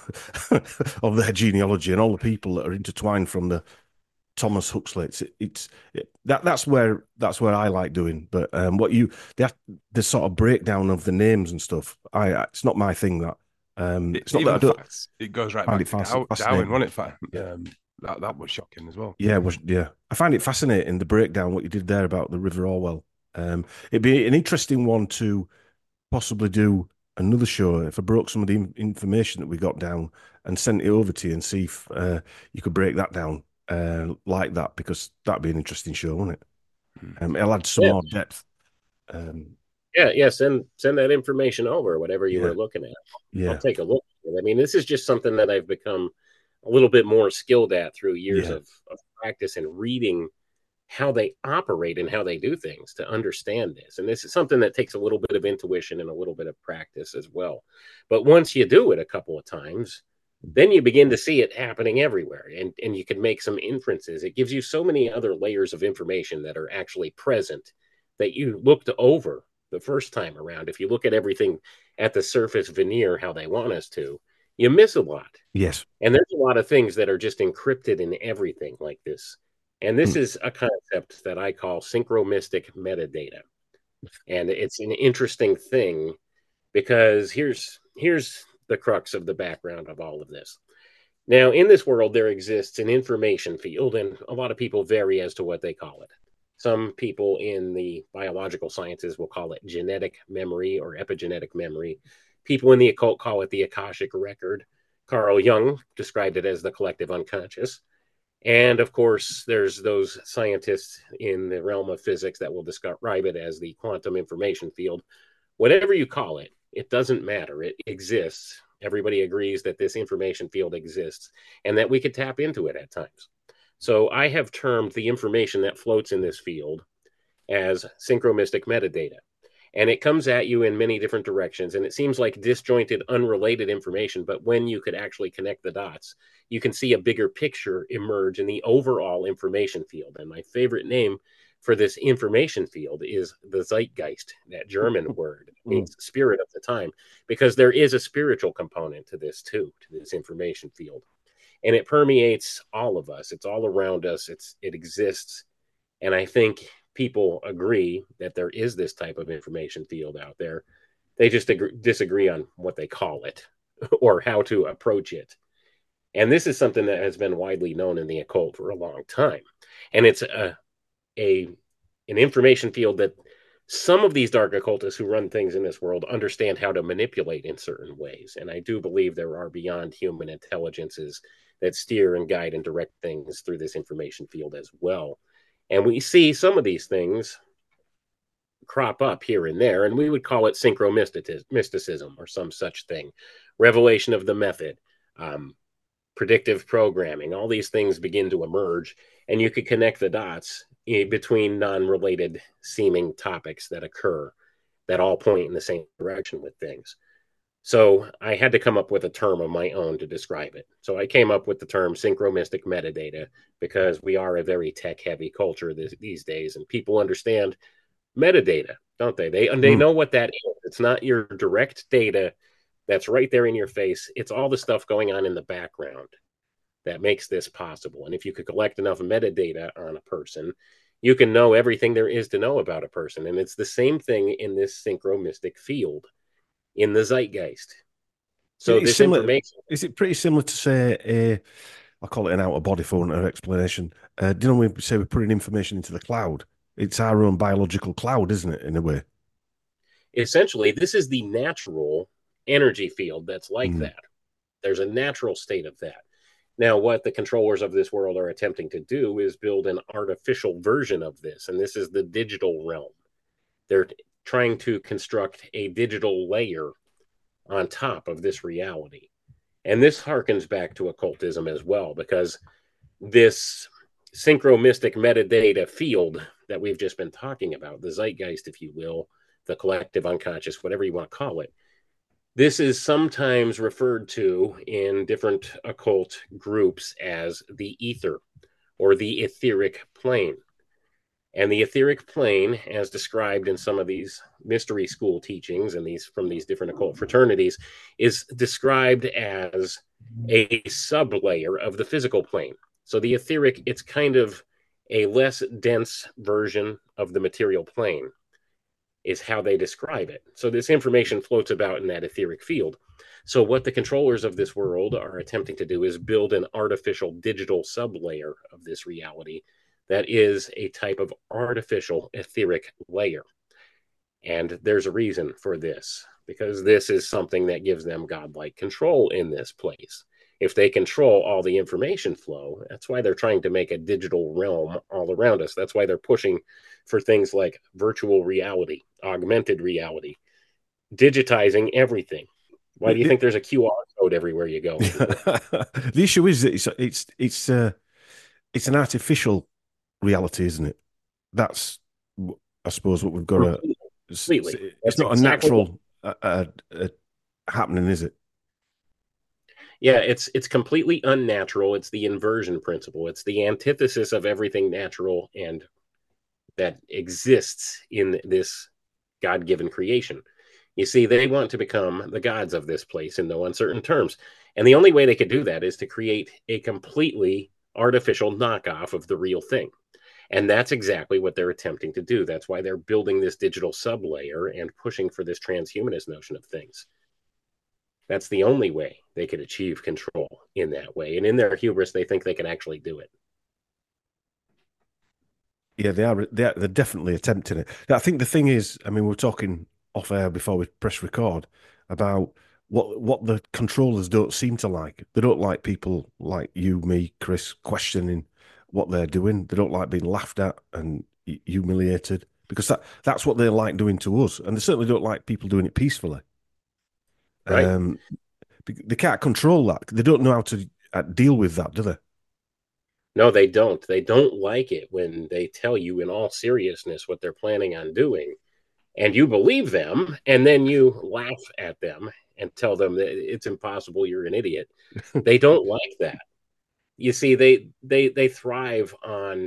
of their genealogy and all the people that are intertwined from the Thomas Huxley. It's, it's it, that that's where that's where I like doing. But um, what you the the sort of breakdown of the names and stuff, I it's not my thing. That um, it's not Even that I don't, facts, it goes right find back it to fasc- Darwin, Darwin, wasn't it? Fact? Um, that that was shocking as well. Yeah, was yeah. I find it fascinating the breakdown what you did there about the River Orwell. Um, it'd be an interesting one to possibly do another show if I broke some of the information that we got down and sent it over to you and see if uh, you could break that down. Uh, like that, because that'd be an interesting show, wouldn't it? Um, it'll add some yeah. more depth. Um, yeah, yeah. Send send that information over, whatever you yeah. were looking at. Yeah, I'll take a look. I mean, this is just something that I've become a little bit more skilled at through years yeah. of, of practice and reading how they operate and how they do things to understand this. And this is something that takes a little bit of intuition and a little bit of practice as well. But once you do it a couple of times, then you begin to see it happening everywhere, and, and you can make some inferences. It gives you so many other layers of information that are actually present that you looked over the first time around. If you look at everything at the surface veneer, how they want us to, you miss a lot. Yes. And there's a lot of things that are just encrypted in everything like this. And this hmm. is a concept that I call synchromystic metadata. And it's an interesting thing because here's here's the crux of the background of all of this. Now, in this world, there exists an information field, and a lot of people vary as to what they call it. Some people in the biological sciences will call it genetic memory or epigenetic memory. People in the occult call it the Akashic record. Carl Jung described it as the collective unconscious. And of course, there's those scientists in the realm of physics that will describe it as the quantum information field. Whatever you call it, it doesn't matter. It exists. Everybody agrees that this information field exists and that we could tap into it at times. So I have termed the information that floats in this field as synchromystic metadata. And it comes at you in many different directions. And it seems like disjointed, unrelated information. But when you could actually connect the dots, you can see a bigger picture emerge in the overall information field. And my favorite name for this information field is the Zeitgeist, that German word. It means spirit of the time, because there is a spiritual component to this too, to this information field. And it permeates all of us. It's all around us. It's it exists. And I think people agree that there is this type of information field out there. They just agree, disagree on what they call it or how to approach it. And this is something that has been widely known in the occult for a long time. And it's a, a an information field that some of these dark occultists who run things in this world understand how to manipulate in certain ways. And I do believe there are beyond human intelligences that steer and guide and direct things through this information field as well. And we see some of these things crop up here and there, and we would call it synchromysticism or some such thing. Revelation of the method, um, predictive programming, all these things begin to emerge, and you could connect the dots between non-related seeming topics that occur that all point in the same direction with things. So I had to come up with a term of my own to describe it. So I came up with the term synchromystic metadata because we are a very tech-heavy culture this, these days, and people understand metadata, don't they? They, they know what that is. It's not your direct data that's right there in your face. It's all the stuff going on in the background that makes this possible. And if you could collect enough metadata on a person, you can know everything there is to know about a person. And it's the same thing in this synchromystic field, in the Zeitgeist. So this similar, information... Is it pretty similar to, say, a, I'll call it an out-of-body for an explanation. Uh, do you know when we say we're putting information into the cloud? It's our own biological cloud, isn't it, in a way? Essentially, this is the natural energy field that's like mm. that. There's a natural state of that. Now, what the controllers of this world are attempting to do is build an artificial version of this, and this is the digital realm. They're trying to construct a digital layer on top of this reality. And this harkens back to occultism as well, because this synchromystic metadata field that we've just been talking about, the Zeitgeist, if you will, the collective unconscious, whatever you want to call it, this is sometimes referred to in different occult groups as the ether or the etheric plane. And the etheric plane, as described in some of these mystery school teachings and these from these different occult fraternities, is described as a sublayer of the physical plane. So the etheric, it's kind of a less dense version of the material plane, is how they describe it. So this information floats about in that etheric field. So what the controllers of this world are attempting to do is build an artificial digital sublayer of this reality that is a type of artificial etheric layer. And there's a reason for this, because this is something that gives them godlike control in this place. If they control all the information flow, that's why they're trying to make a digital realm all around us. That's why they're pushing for things like virtual reality, augmented reality, digitizing everything. Why do you think there's a Q R code everywhere you go? The issue is that it's it's it's uh, it's an artificial reality, isn't it? That's, I suppose, what we've got to. Completely. It's, it's not exactly a natural uh, uh, uh, happening, is it? Yeah, it's it's completely unnatural. It's the inversion principle. It's the antithesis of everything natural and that exists in this God-given creation. You see, they want to become the gods of this place in no uncertain terms. And the only way they could do that is to create a completely artificial knockoff of the real thing. And that's exactly what they're attempting to do. That's why they're building this digital sublayer and pushing for this transhumanist notion of things. That's the only way they could achieve control in that way. And in their hubris, they think they can actually do it. Yeah, they are. They're, they're definitely attempting it. I think the thing is, I mean, we were talking off air before we press record about what what the controllers don't seem to like. They don't like people like you, me, Chris, questioning what they're doing. They don't like being laughed at and humiliated, because that, that's what they like doing to us. And they certainly don't like people doing it peacefully. Right. Um, they can't control that. They don't know how to uh, deal with that, do they? No, they don't. They don't like it when they tell you in all seriousness what they're planning on doing, and you believe them, and then you laugh at them and tell them that it's impossible, you're an idiot. They don't like that. You see, they they they thrive on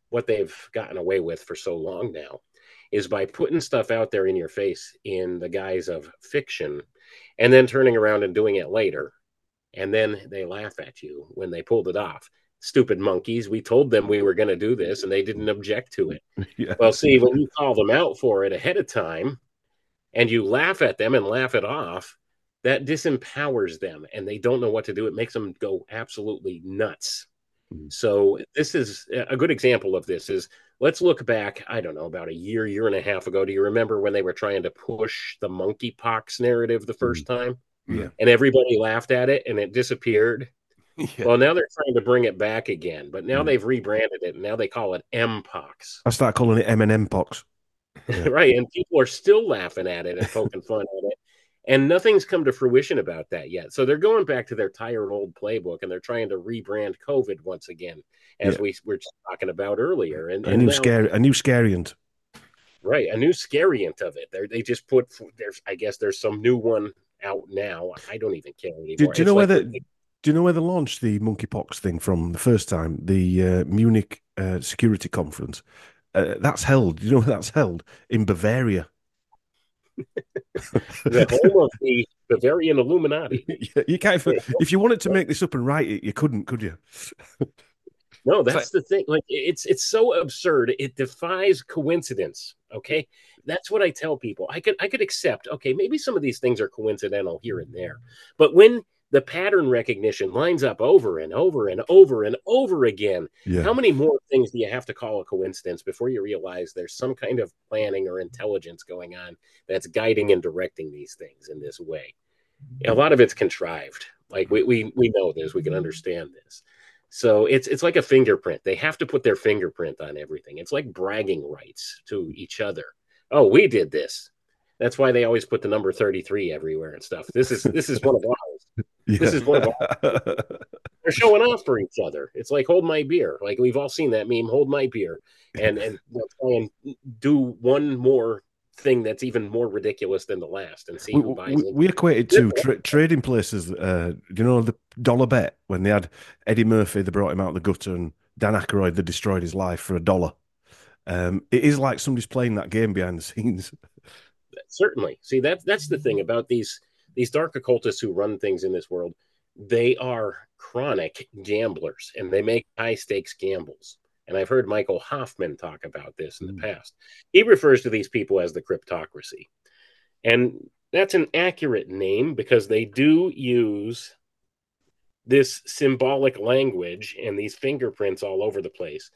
what they've gotten away with for so long now is by putting stuff out there in your face in the guise of fiction and then turning around and doing it later. And then they laugh at you when they pulled it off. Stupid monkeys. We told them we were going to do this and they didn't object to it. Yeah. Well, see, when you call them out for it ahead of time and you laugh at them and laugh it off, that disempowers them and they don't know what to do. It makes them go absolutely nuts. Mm-hmm. So this is a good example of this is let's look back, I don't know, about a year, year and a half ago. Do you remember when they were trying to push the monkeypox narrative the first time? Yeah. And everybody laughed at it and it disappeared. Yeah. Well, now they're trying to bring it back again, but now yeah. they've rebranded it and now they call it M-pox. I start calling it M and M pox. Yeah. Right. And people are still laughing at it and poking fun at it. And nothing's come to fruition about that yet. So they're going back to their tired old playbook and they're trying to rebrand COVID once again, as yeah. we were talking about earlier. And a and new now, scary, a new scariant. Right, a new scariant of it. They're, they just put there's, I guess there's some new one out now. I don't even care anymore. Do, do you know like where the, Do you know where they launched the monkeypox thing from the first time? The uh, Munich uh, Security Conference. Uh, that's held. Do you know where that's held? In Bavaria. The home of the Bavarian Illuminati. Yeah, you can't. If you wanted to make this up and write it, you couldn't, could you? No, that's the thing. Like it's it's so absurd. It defies coincidence. Okay, that's what I tell people. I could I could accept. Okay, maybe some of these things are coincidental here and there, but when the pattern recognition lines up over and over and over and over again, yeah. how many more things do you have to call a coincidence before you realize there's some kind of planning or intelligence going on that's guiding and directing these things in this way? A lot of it's contrived. Like we we we know this. We can understand this. So it's it's like a fingerprint. They have to put their fingerprint on everything. It's like bragging rights to each other. Oh, we did this. That's why they always put the number thirty-three everywhere and stuff. This is this is one of ours. Yeah. This is one of ours. They're showing off for each other. It's like hold my beer. Like we've all seen that meme, hold my beer. And and they'll try and do one more thing that's even more ridiculous than the last and see who buys we, it. We equated to tra- trading places. Uh, do you know the dollar bet when they had Eddie Murphy, they brought him out of the gutter, and Dan Aykroyd, they destroyed his life for a dollar. Um, it is like somebody's playing that game behind the scenes. Certainly. See, that, that's the thing about these, these dark occultists who run things in this world. They are chronic gamblers and they make high stakes gambles. And I've heard Michael Hoffman talk about this in the past. He refers to these people as the cryptocracy. And that's an accurate name because they do use this symbolic language and these fingerprints all over the place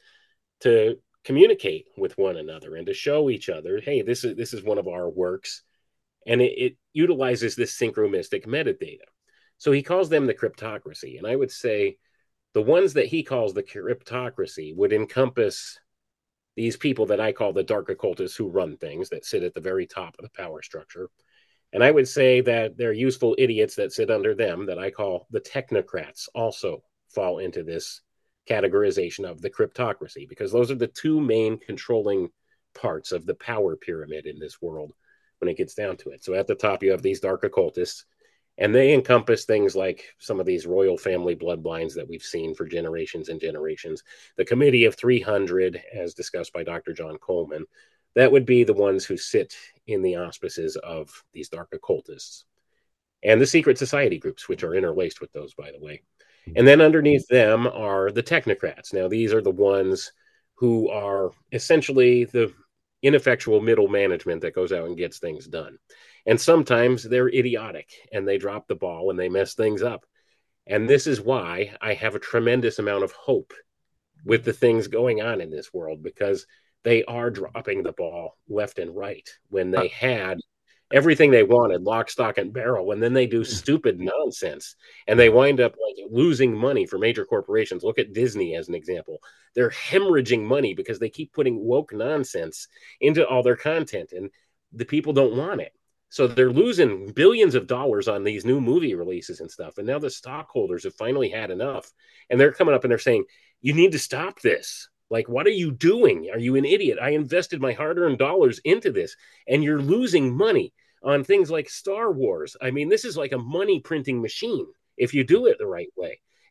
to communicate with one another and to show each other, hey, this is this is one of our works. And it, it utilizes this synchromystic metadata. So he calls them the cryptocracy. And I would say the ones that he calls the cryptocracy would encompass these people that I call the dark occultists who run things, that sit at the very top of the power structure. And I would say that they're useful idiots that sit under them that I call the technocrats also fall into this categorization of the cryptocracy, because those are the two main controlling parts of the power pyramid in this world when it gets down to it. So at the top, you have these dark occultists, and they encompass things like some of these royal family bloodlines that we've seen for generations and generations. The Committee of three hundred, as discussed by Doctor John Coleman, that would be the ones who sit in the auspices of these dark occultists. And the secret society groups, which are interlaced with those, by the way. And then underneath them are the technocrats. Now, these are the ones who are essentially the ineffectual middle management that goes out and gets things done. And sometimes they're idiotic and they drop the ball and they mess things up. And this is why I have a tremendous amount of hope with the things going on in this world, because they are dropping the ball left and right when they had everything they wanted, lock, stock, and barrel, and then they do stupid nonsense and they wind up like losing money for major corporations. Look at Disney as an example. They're hemorrhaging money because they keep putting woke nonsense into all their content and the people don't want it. So they're losing billions of dollars on these new movie releases and stuff. And now the stockholders have finally had enough. And they're coming up and they're saying, you need to stop this. Like, what are you doing? Are you an idiot? I invested my hard-earned dollars into this, and you're losing money on things like Star Wars. I mean, this is like a money printing machine if you do it the right way.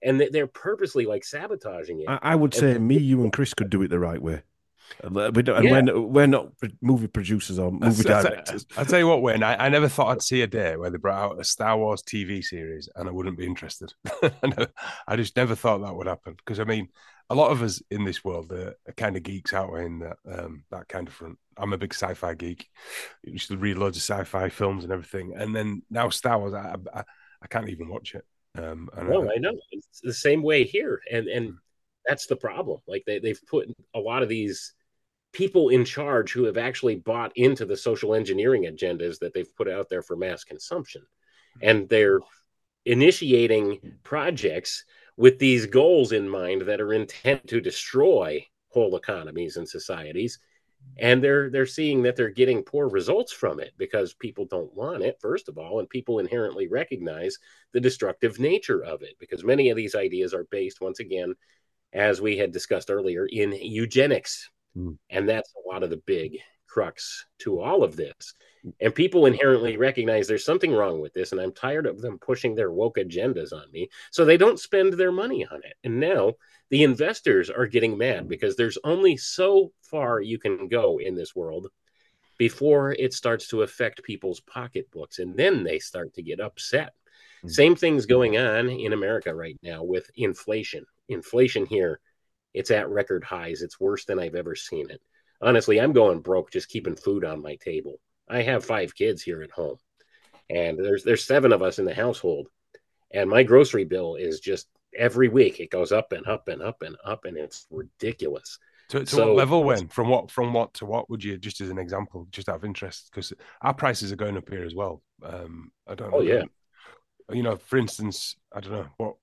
and they're purposely like sabotaging it. I, I would and, say me, you, and Chris could do it the right way. We don't, yeah. and we're, we're not movie producers or movie I'll, directors. I'll tell you what, Wayne, I, I never thought I'd see a day where they brought out a Star Wars T V series and I wouldn't be interested. I just never thought that would happen. Because, I mean, a lot of us in this world are, are kind of geeks out in that, um, that kind of front. I'm a big sci-fi geek. I used to read loads of sci-fi films and everything. And then now Star Wars, I, I, I can't even watch it. Um, and no, I, I know. It's the same way here. And, and that's the problem. Like, they, they've put a lot of these people in charge who have actually bought into the social engineering agendas that they've put out there for mass consumption. And they're initiating projects with these goals in mind that are intended to destroy whole economies and societies. And they're they're seeing that they're getting poor results from it because people don't want it, first of all, and people inherently recognize the destructive nature of it, because many of these ideas are based, once again, as we had discussed earlier, in eugenics. Mm. And that's a lot of the big crux to all of this. And people inherently recognize there's something wrong with this, and I'm tired of them pushing their woke agendas on me, so they don't spend their money on it. And now the investors are getting mad because there's only so far you can go in this world before it starts to affect people's pocketbooks, and then they start to get upset. Mm. Same thing's going on in America right now with inflation. Inflation here, it's at record highs. It's worse than I've ever seen it. Honestly, I'm going broke just keeping food on my table. I have five kids here at home, and there's there's seven of us in the household, and my grocery bill is just every week it goes up and up and up and up, and it's ridiculous. To, to so, what level, when from what from what to what would you, just as an example, just out of interest, because our prices are going up here as well. Um, I don't know. Oh yeah. You know, for instance, I don't know what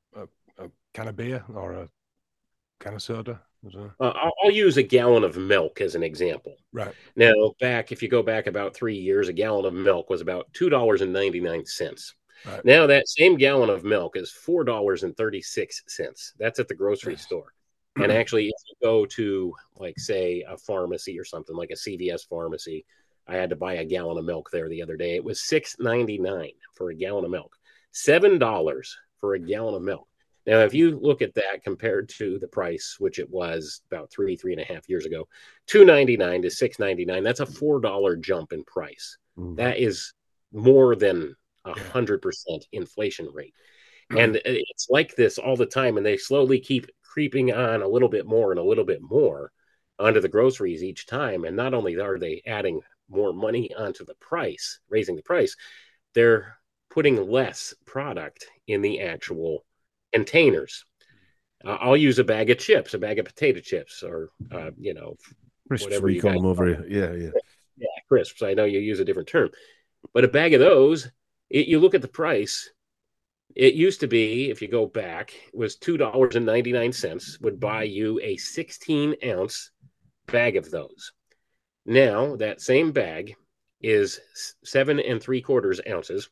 a, a can of beer or a can of soda. Uh, I'll, I'll use a gallon of milk as an example. Right. Now, back, if you go back about three years, a gallon of milk was about two dollars and ninety-nine cents. Right. Now, that same gallon of milk is four dollars and thirty-six cents. That's at the grocery yes. store. And actually, if you go to, like, say, a pharmacy or something, like a C V S pharmacy, I had to buy a gallon of milk there the other day. It was six ninety-nine for a gallon of milk, seven dollars for a gallon of milk. Now, if you look at that compared to the price, which it was about three, three and a half years ago, two ninety-nine to six ninety-nine, that's a four dollar jump in price. Mm-hmm. That is more than a hundred percent inflation rate. Mm-hmm. And it's like this all the time. And they slowly keep creeping on a little bit more and a little bit more onto the groceries each time. And not only are they adding more money onto the price, raising the price, they're putting less product in the actual containers. Uh, I'll use a bag of chips, a bag of potato chips, or uh, you know, crisps, whatever we you call them over here. Yeah, yeah, yeah, crisps. I know you use a different term, but a bag of those, it, you look at the price. It used to be, if you go back, was two dollars and ninety nine cents. Would buy you a sixteen ounce bag of those. Now that same bag is seven and three quarters ounces,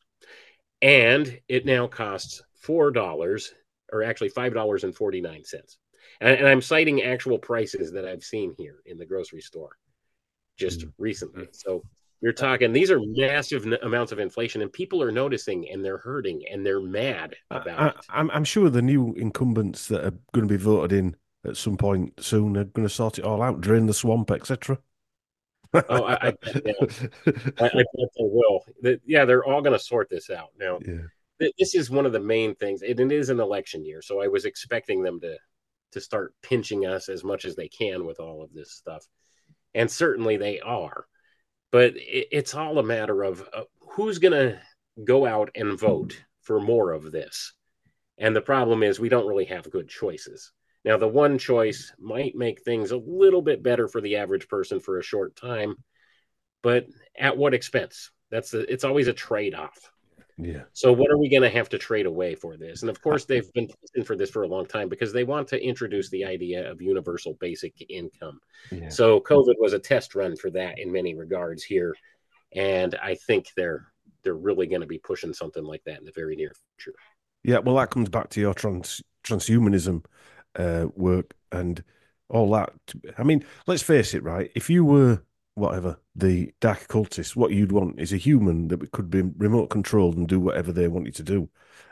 and it now costs four dollars. Or actually five dollars and forty-nine cents. And, and I'm citing actual prices that I've seen here in the grocery store just mm-hmm. recently. So you're talking, these are massive n- amounts of inflation, and people are noticing, and they're hurting, and they're mad about I, it. I'm, I'm sure the new incumbents that are going to be voted in at some point soon are going to sort it all out, drain the swamp, et cetera. Oh, I, I, bet, yeah. I, I bet they will. The, yeah, they're all going to sort this out. Now, yeah. This is one of the main things. It, it is an election year, so I was expecting them to to start pinching us as much as they can with all of this stuff. And certainly they are. But it, it's all a matter of uh, who's going to go out and vote for more of this. And the problem is we don't really have good choices. Now, the one choice might make things a little bit better for the average person for a short time, but at what expense? That's a, it's always a trade-off. Yeah. So what are we going to have to trade away for this? And of course, they've been pushing for this for a long time because they want to introduce the idea of universal basic income. Yeah. So COVID was a test run for that in many regards here. And I think they're they're really going to be pushing something like that in the very near future. Yeah, well, that comes back to your trans transhumanism uh, work and all that. I mean, let's face it, right? If you were whatever, the dark occultists, what you'd want is a human that could be remote controlled and do whatever they want you to do.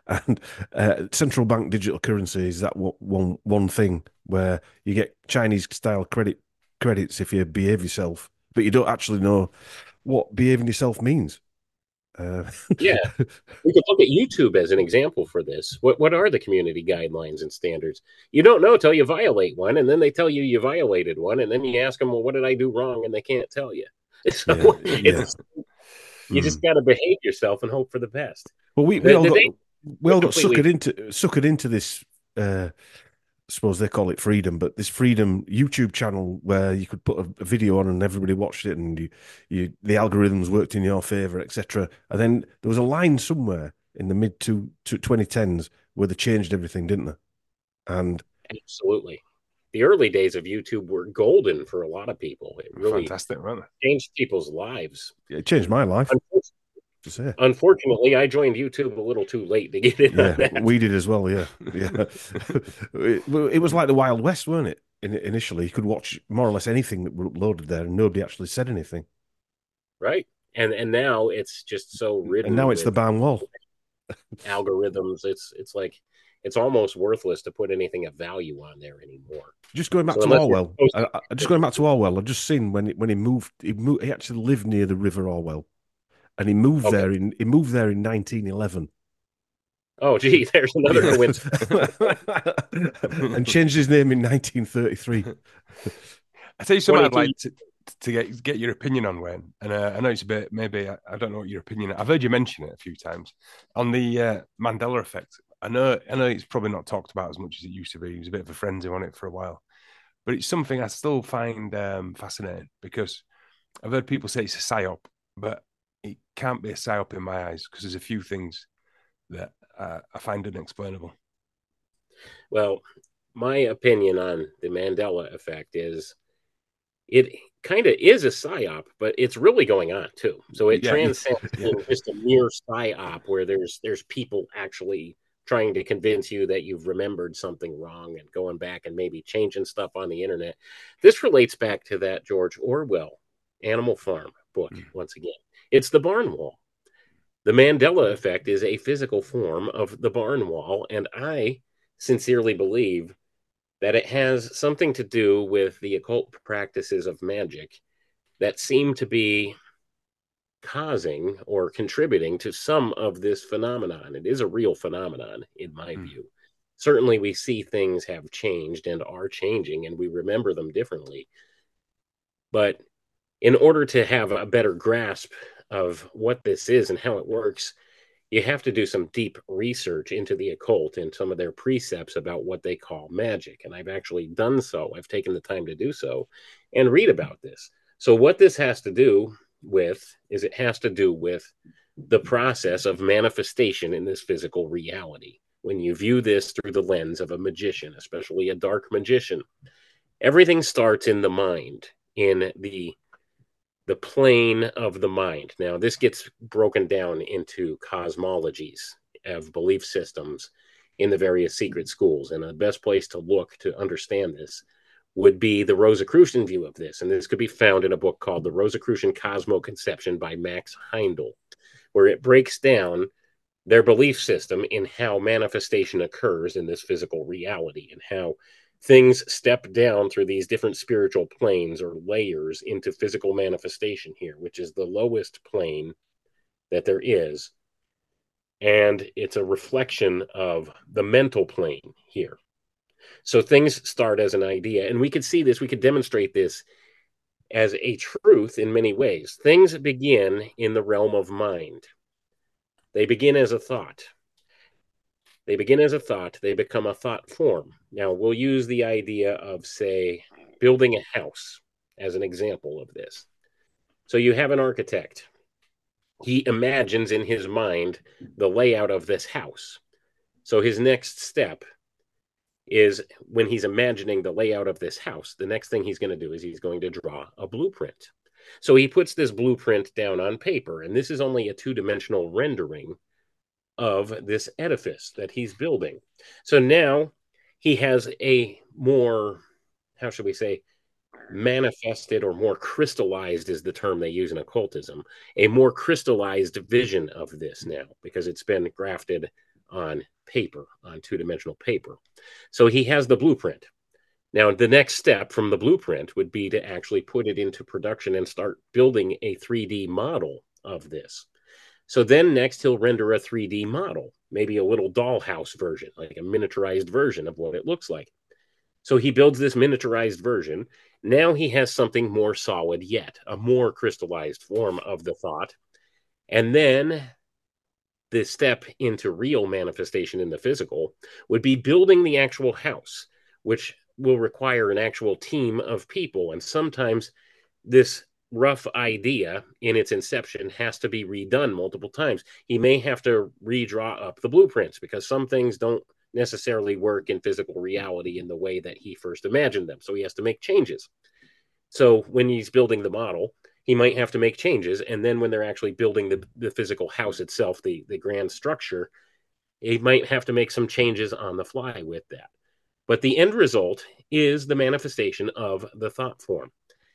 And uh, central bank digital currency is that one one thing where you get Chinese style credit credits if you behave yourself, but you don't actually know what behaving yourself means. Uh, yeah, we could look at YouTube as an example for this. What what are the community guidelines and standards? You don't know till you violate one, and then they tell you you violated one, and then you ask them, well, what did I do wrong? And they can't tell you. So yeah, yeah. it's, you mm. just got to behave yourself and hope for the best. Well, we, we the, all the got, day, we all got suckered into suckered into this. Uh, I suppose they call it freedom, but this freedom YouTube channel where you could put a, a video on and everybody watched it, and you, you the algorithms worked in your favor, et cetera. And then there was a line somewhere in the mid to, to twenty tens where they changed everything, didn't they? And absolutely, the early days of YouTube were golden for a lot of people. It really fantastic, wasn't it? Changed people's lives. It changed my life. Unfortunately, Unfortunately, I joined YouTube a little too late to get in yeah, on that. We did as well, yeah. yeah. it, it was like the Wild West, weren't it? In, initially, you could watch more or less anything that were uploaded there and nobody actually said anything. Right. And and now it's just so ridden. And now it's the barn wall. Algorithms. It's it's like it's almost worthless to put anything of value on there anymore. Just going back so to Orwell, I, I, just going back to Orwell, I've just seen when he, when he moved, he moved, he actually lived near the River Orwell. And he moved okay. there in he moved there in nineteen eleven. Oh, gee, there's another coincidence. And changed his name in nineteen thirty-three. I tell you something I'd like to, to get get your opinion on, Wayne. And uh, I know it's a bit maybe I, I don't know what your opinion is. I've heard you mention it a few times on the uh, Mandela effect. I know I know it's probably not talked about as much as it used to be. It was a bit of a frenzy on it for a while, but it's something I still find um, fascinating because I've heard people say it's a psyop, but it can't be a psyop in my eyes because there's a few things that uh, I find unexplainable. Well, my opinion on the Mandela effect is it kind of is a psyop, but it's really going on too. So it yeah, transcends yeah. just a mere psyop where there's there's people actually trying to convince you that you've remembered something wrong and going back and maybe changing stuff on the internet. This relates back to that George Orwell Animal Farm book mm. once again. It's the barn wall. The Mandela effect is a physical form of the barn wall, and I sincerely believe that it has something to do with the occult practices of magic that seem to be causing or contributing to some of this phenomenon. It is a real phenomenon, in my mm. view. Certainly, we see things have changed and are changing, and we remember them differently. But in order to have a better grasp of what this is and how it works, you have to do some deep research into the occult and some of their precepts about what they call magic. And I've actually done so. I've taken the time to do so and read about this. So what this has to do with is it has to do with the process of manifestation in this physical reality. When you view this through the lens of a magician, especially a dark magician, everything starts in the mind, in the the plane of the mind. Now, this gets broken down into cosmologies of belief systems in the various secret schools. And the best place to look to understand this would be the Rosicrucian view of this. And this could be found in a book called The Rosicrucian Cosmoconception by Max Heindel, where it breaks down their belief system in how manifestation occurs in this physical reality and how things step down through these different spiritual planes or layers into physical manifestation here, which is the lowest plane that there is. And it's a reflection of the mental plane here. So things start as an idea, and we could see this, we could demonstrate this as a truth in many ways. Things begin in the realm of mind. They begin as a thought. They begin as a thought, they become a thought form. Now, we'll use the idea of, say, building a house as an example of this. So you have an architect. He imagines in his mind the layout of this house. So his next step is when he's imagining the layout of this house, the next thing he's going to do is he's going to draw a blueprint. So he puts this blueprint down on paper, and this is only a two-dimensional rendering of this edifice that he's building. So now he has a more, how should we say, manifested or more crystallized is the term they use in occultism, a more crystallized vision of this now because it's been grafted on paper, on two-dimensional paper. So he has the blueprint. Now, the next step from the blueprint would be to actually put it into production and start building a three D model of this. So then next he'll render a three D model, maybe a little dollhouse version, like a miniaturized version of what it looks like. So he builds this miniaturized version. Now he has something more solid yet, a more crystallized form of the thought. And then the step into real manifestation in the physical would be building the actual house, which will require an actual team of people. And sometimes this rough idea in its inception has to be redone multiple times. He may have to redraw up the blueprints because some things don't necessarily work in physical reality in the way that he first imagined them. So he has to make changes. So when he's building the model, he might have to make changes. And then when they're actually building the, the physical house itself, the, the grand structure, he might have to make some changes on the fly with that. But the end result is the manifestation of the thought form.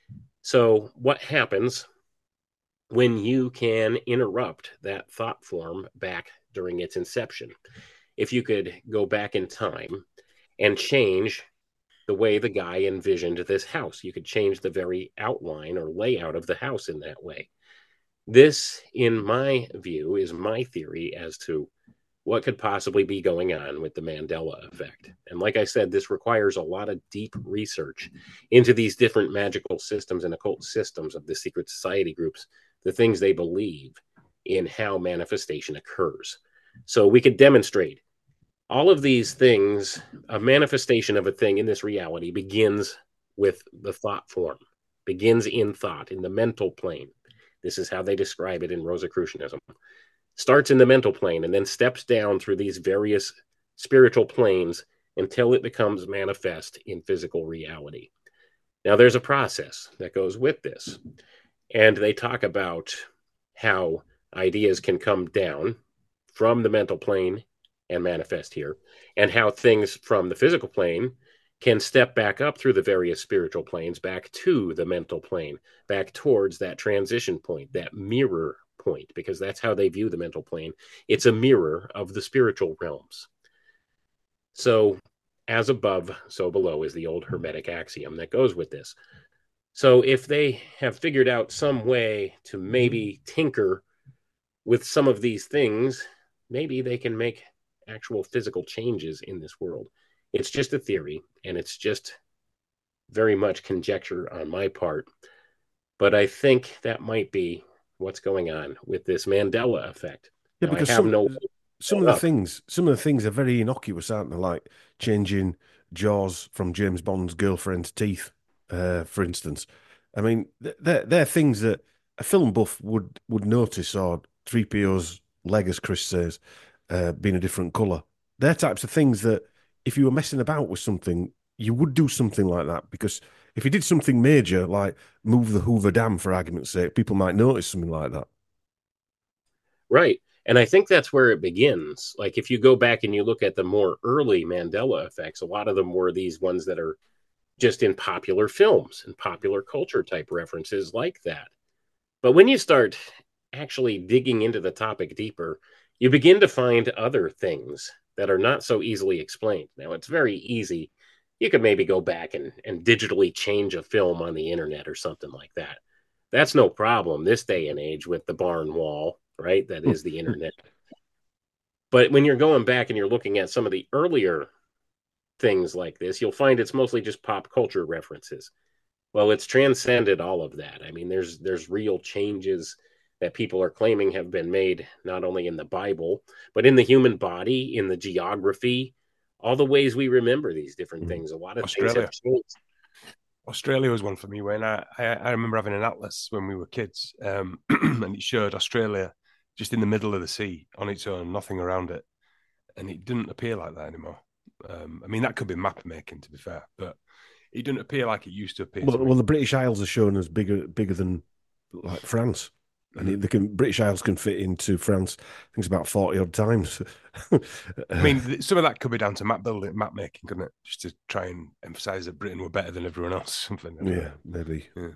So what happens when you can interrupt that thought form back during its inception? If you could go back in time and change the way the guy envisioned this house, you could change the very outline or layout of the house in that way. This, in my view, is my theory as to what could possibly be going on with the Mandela effect. And like I said, this requires a lot of deep research into these different magical systems and occult systems of the secret society groups, the things they believe in how manifestation occurs. So we could demonstrate all of these things. A manifestation of a thing in this reality begins with the thought form, begins in thought, in the mental plane. This is how they describe it in Rosicrucianism. Starts in the mental plane and then steps down through these various spiritual planes until it becomes manifest in physical reality. Now, there's a process that goes with this. And they talk about how ideas can come down from the mental plane and manifest here, and how things from the physical plane can step back up through the various spiritual planes back to the mental plane, back towards that transition point, that mirror point, because that's how they view the mental plane. It's a mirror of the spiritual realms. So as above, so below is the old Hermetic axiom that goes with this. So if they have figured out some way to maybe tinker with some of these things, maybe they can make actual physical changes in this world. It's just a theory, and it's just very much conjecture on my part. But I think that might be what's going on with this Mandela effect. Yeah, now, because some, no some of the things, some of the things are very innocuous, aren't they? Like changing Jaws from James Bond's girlfriend's teeth, uh, for instance. I mean, they're they're things that a film buff would would notice, or three P O's leg, as Chris says, uh, being a different colour. They're types of things that if you were messing about with something, you would do something like that. Because if you did something major, like move the Hoover Dam, for argument's sake, people might notice something like that. Right. And I think that's where it begins. Like if you go back and you look at the more early Mandela effects, a lot of them were these ones that are just in popular films and popular culture type references like that. But when you start actually digging into the topic deeper, you begin to find other things that are not so easily explained. Now, it's very easy. You could maybe go back and, and digitally change a film on the internet or something like that. That's no problem this day and age with the barn wall, right? That is the internet. But when you're going back and you're looking at some of the earlier things like this, you'll find it's mostly just pop culture references. Well, it's transcended all of that. I mean, there's there's real changes that people are claiming have been made not only in the Bible, but in the human body, in the geography, all the ways we remember these different things. A lot of Australia. things have changed. Australia was one for me when I, I, I remember having an atlas when we were kids, um, and it showed Australia just in the middle of the sea on its own, nothing around it. And it didn't appear like that anymore. Um, I mean, that could be map making, to be fair, but it didn't appear like it used to appear. Well, to well the British Isles are shown as bigger bigger than like France. And mm-hmm. they can, British Isles can fit into France, I think it's about forty odd times. I mean, some of that could be down to map building, map making, couldn't it? Just to try and emphasise that Britain were better than everyone else. Something. Yeah, maybe. Yeah.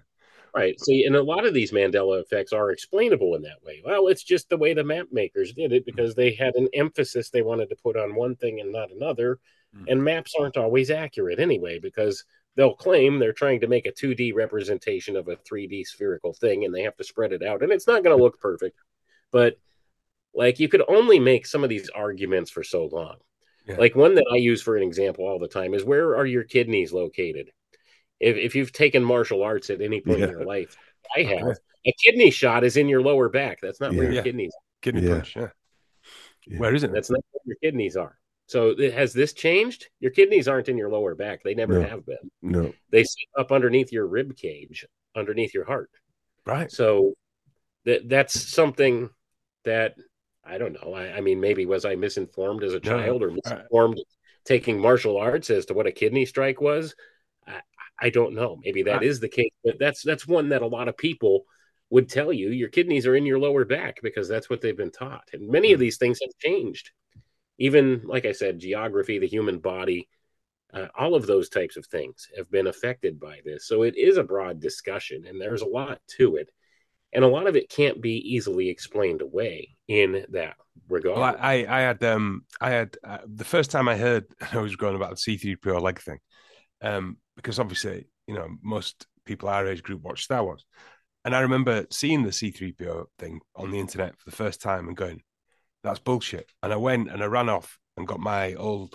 Right. See, and a lot of these Mandela effects are explainable in that way. Well, it's just the way the map makers did it because they had an emphasis they wanted to put on one thing and not another. Mm. And maps aren't always accurate anyway, because they'll claim they're trying to make a two D representation of a three D spherical thing and they have to spread it out. And it's not going to look perfect. But like you could only make some of these arguments for so long. Yeah. Like one that I use for an example all the time is, where are your kidneys located? If, if you've taken martial arts at any point yeah. in your life, I have. Okay. A kidney shot is in your lower back. That's not yeah. where your yeah. kidneys are. Kidney yeah. punch, yeah. yeah. Where is it? That's not where your kidneys are. So has this changed? Your kidneys aren't in your lower back. They never no. have been. No. They sit up underneath your rib cage, underneath your heart. Right. So that that's something that, I don't know. I, I mean, maybe was I misinformed as a child no. or misinformed right. taking martial arts as to what a kidney strike was? I, I don't know. Maybe that I, is the case, but that's that's one that a lot of people would tell you. Your kidneys are in your lower back because that's what they've been taught. And many mm-hmm. of these things have changed. Even, like I said, geography, the human body, uh, all of those types of things have been affected by this. So it is a broad discussion, and there's a lot to it. And a lot of it can't be easily explained away in that regard. Well, I, I had, um, I had uh, the first time I heard, I was going about the C three P O leg thing. Um, because obviously, you know, most people our age group watch Star Wars. And I remember seeing the C three P O thing on the internet for the first time and going, that's bullshit. And I went and I ran off and got my old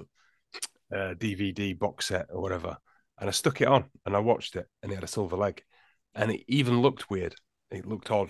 uh, D V D box set or whatever. And I stuck it on and I watched it, and it had a silver leg. And it even looked weird. It looked odd.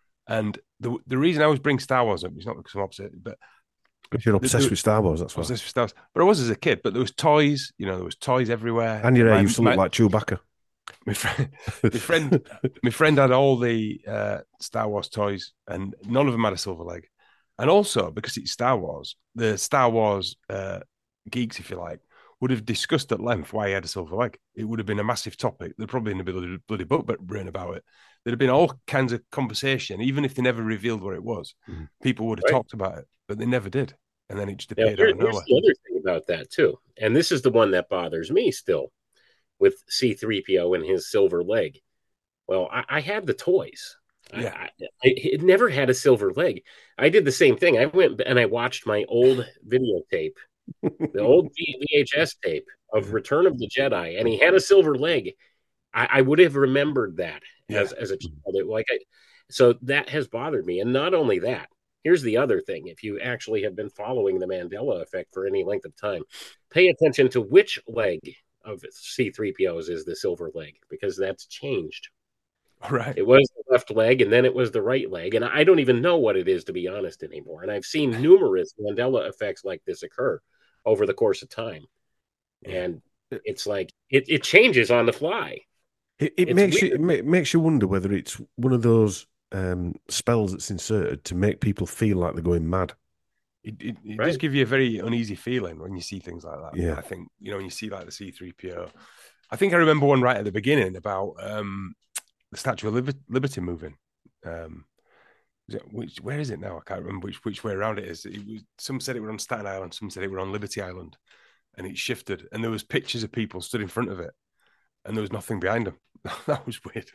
And the the reason I always bring Star Wars up, it's not because I'm obsessed, but If you're obsessed there, with Star Wars, that's why. Obsessed with Star Wars. But I was as a kid, but there was toys, you know, there was toys everywhere. And your hair used to look like Chewbacca. My friend, my friend, my friend had all the uh, Star Wars toys, and none of them had a silver leg. And also, because it's Star Wars, the Star Wars uh, geeks, if you like, would have discussed at length why he had a silver leg. It would have been a massive topic. There'd probably been a bloody, bloody book written about it. There'd have been all kinds of conversation, even if they never revealed what it was. Mm-hmm. People would have right. talked about it, but they never did. And then it just appeared now, here, out of nowhere. Here's the other thing about that, too. And this is the one that bothers me still with C three P O and his silver leg. Well, I, I had the toys. Yeah. I, I, it never had a silver leg. I did the same thing. I went and I watched my old videotape, the old V H S tape of Return of the Jedi, and he had a silver leg. I, I would have remembered that yeah. as, as a child. Like I, so that has bothered me. And not only that, here's the other thing. If you actually have been following the Mandela effect for any length of time, pay attention to which leg of C three P O's is the silver leg, because that's changed. Right. It was the left leg, and then it was the right leg. And I don't even know what it is, to be honest, anymore. And I've seen numerous Mandela effects like this occur over the course of time. And it's like, it, it changes on the fly. It, it makes weird. you it makes you wonder whether it's one of those um, spells that's inserted to make people feel like they're going mad. It, it, it right. does give you a very uneasy feeling when you see things like that. Yeah. I think, you know, when you see like the C three P O. I think I remember one right at the beginning about um, the Statue of Liberty, Liberty moving. Um, which where is it now? I can't remember which which way around it is. It was, some said it were on Staten Island, some said it were on Liberty Island, and it shifted. And there was pictures of people stood in front of it, and there was nothing behind them. That was weird.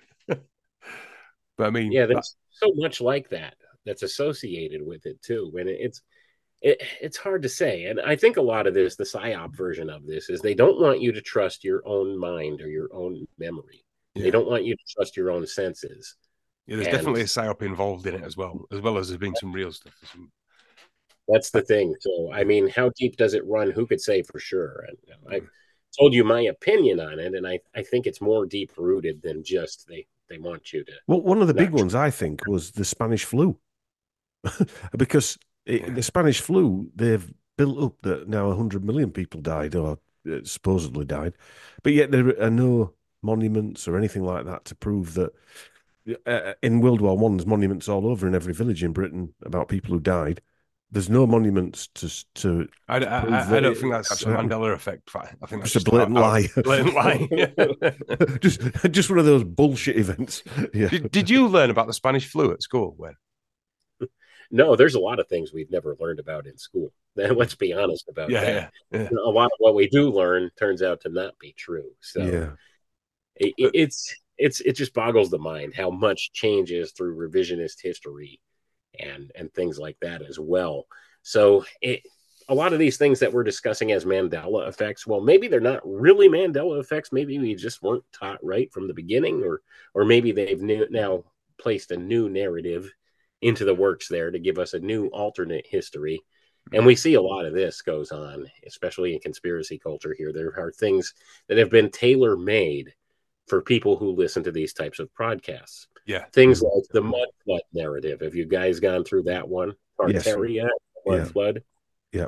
But I mean, yeah, there's that, so much like that that's associated with it too. And it's it, it's hard to say. And I think a lot of this, the psyop version of this, is they don't want you to trust your own mind or your own memory. Yeah. They don't want you to trust your own senses. Yeah, there's and, definitely a psyop involved in it as well, as well as there being some real stuff. Some... That's the thing. So, I mean, how deep does it run? Who could say for sure? And, you know, I've told you my opinion on it, and I, I think it's more deep-rooted than just they, they want you to... Well, one of the big ones, I think, was the Spanish flu. Because it, yeah. the Spanish flu, they've built up that now one hundred million people died, or uh, supposedly died, but yet there are no monuments or anything like that to prove that. Uh, in World War One, there's monuments all over in every village in Britain about people who died. There's no monuments to to. I, I, I, I don't think that's a Mandela effect. I think that's just a blatant lie. Blatant lie. just just one of those bullshit events. Yeah. Did, did you learn about the Spanish flu at school? When? No, there's a lot of things we've never learned about in school. Let's be honest about yeah, that. Yeah, yeah. A lot of what we do learn turns out to not be true. So yeah. it, it, it's. it's it just boggles the mind how much changes through revisionist history and and things like that as well. So it, a lot of these things that we're discussing as Mandela effects, well, maybe they're not really Mandela effects. Maybe we just weren't taught right from the beginning, or or maybe they've new, now placed a new narrative into the works there to give us a new alternate history. And we see a lot of this goes on, especially in conspiracy culture here. There are things that have been tailor-made for people who listen to these types of podcasts. Yeah. Things like the mud flood narrative. Have you guys gone through that one? Tartaria, yes. mud yeah. flood? Yeah.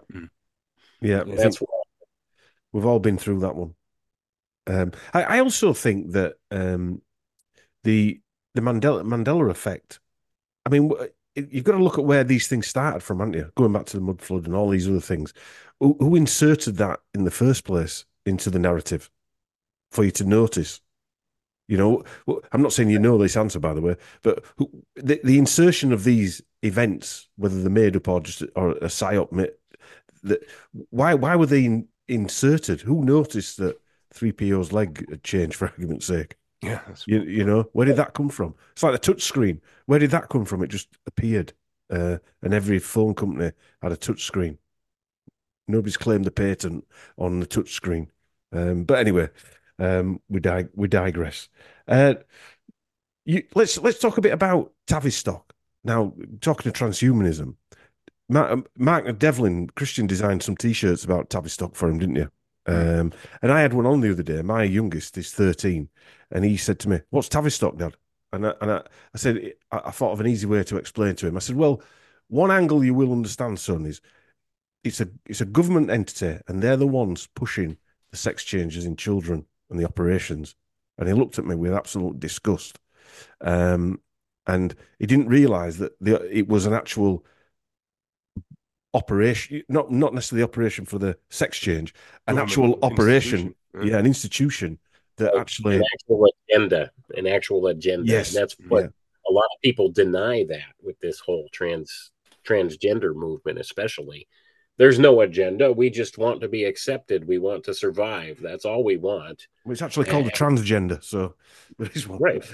Yeah. That's what we've all been through that one. Um, I, I also think that um, the the Mandela Mandela effect, I mean, you've got to look at where these things started from, haven't you? Going back to the mud flood and all these other things. Who, who inserted that in the first place into the narrative for you to notice? You know, I'm not saying you know this answer, by the way, but who, the, the insertion of these events, whether they're made up or just or a psyop, that why why were they in, inserted? Who noticed that three P O's leg had changed, for argument's sake? Yeah, you, you know, where did that come from? It's like the touch screen. Where did that come from? It just appeared, uh, and every phone company had a touch screen. Nobody's claimed the patent on the touch screen, um, but anyway, um, we dig- we digress. Uh, you, let's let's talk a bit about Tavistock now. Talking of transhumanism, Mark, Mark Devlin, Christian, designed some T-shirts about Tavistock for him, didn't you? Um, and I had one on the other day. My youngest is thirteen, and he said to me, "What's Tavistock, Dad?" And I, and I, I said, I, I thought of an easy way to explain to him. I said, "Well, one angle you will understand, son, is it's a it's a government entity, and they're the ones pushing the sex changes in children and the operations." And he looked at me with absolute disgust, um, and he didn't realise that the, it was an actual operation, not not necessarily operation for the sex change, an Government actual operation, institution. yeah, an institution that actually an actual agenda, an actual agenda. Yes, and that's what yeah. a lot of people deny that with this whole trans transgender movement, especially. There's no agenda. We just want to be accepted. We want to survive. That's all we want. Well, it's actually called and, a transgender, so there is one. Right.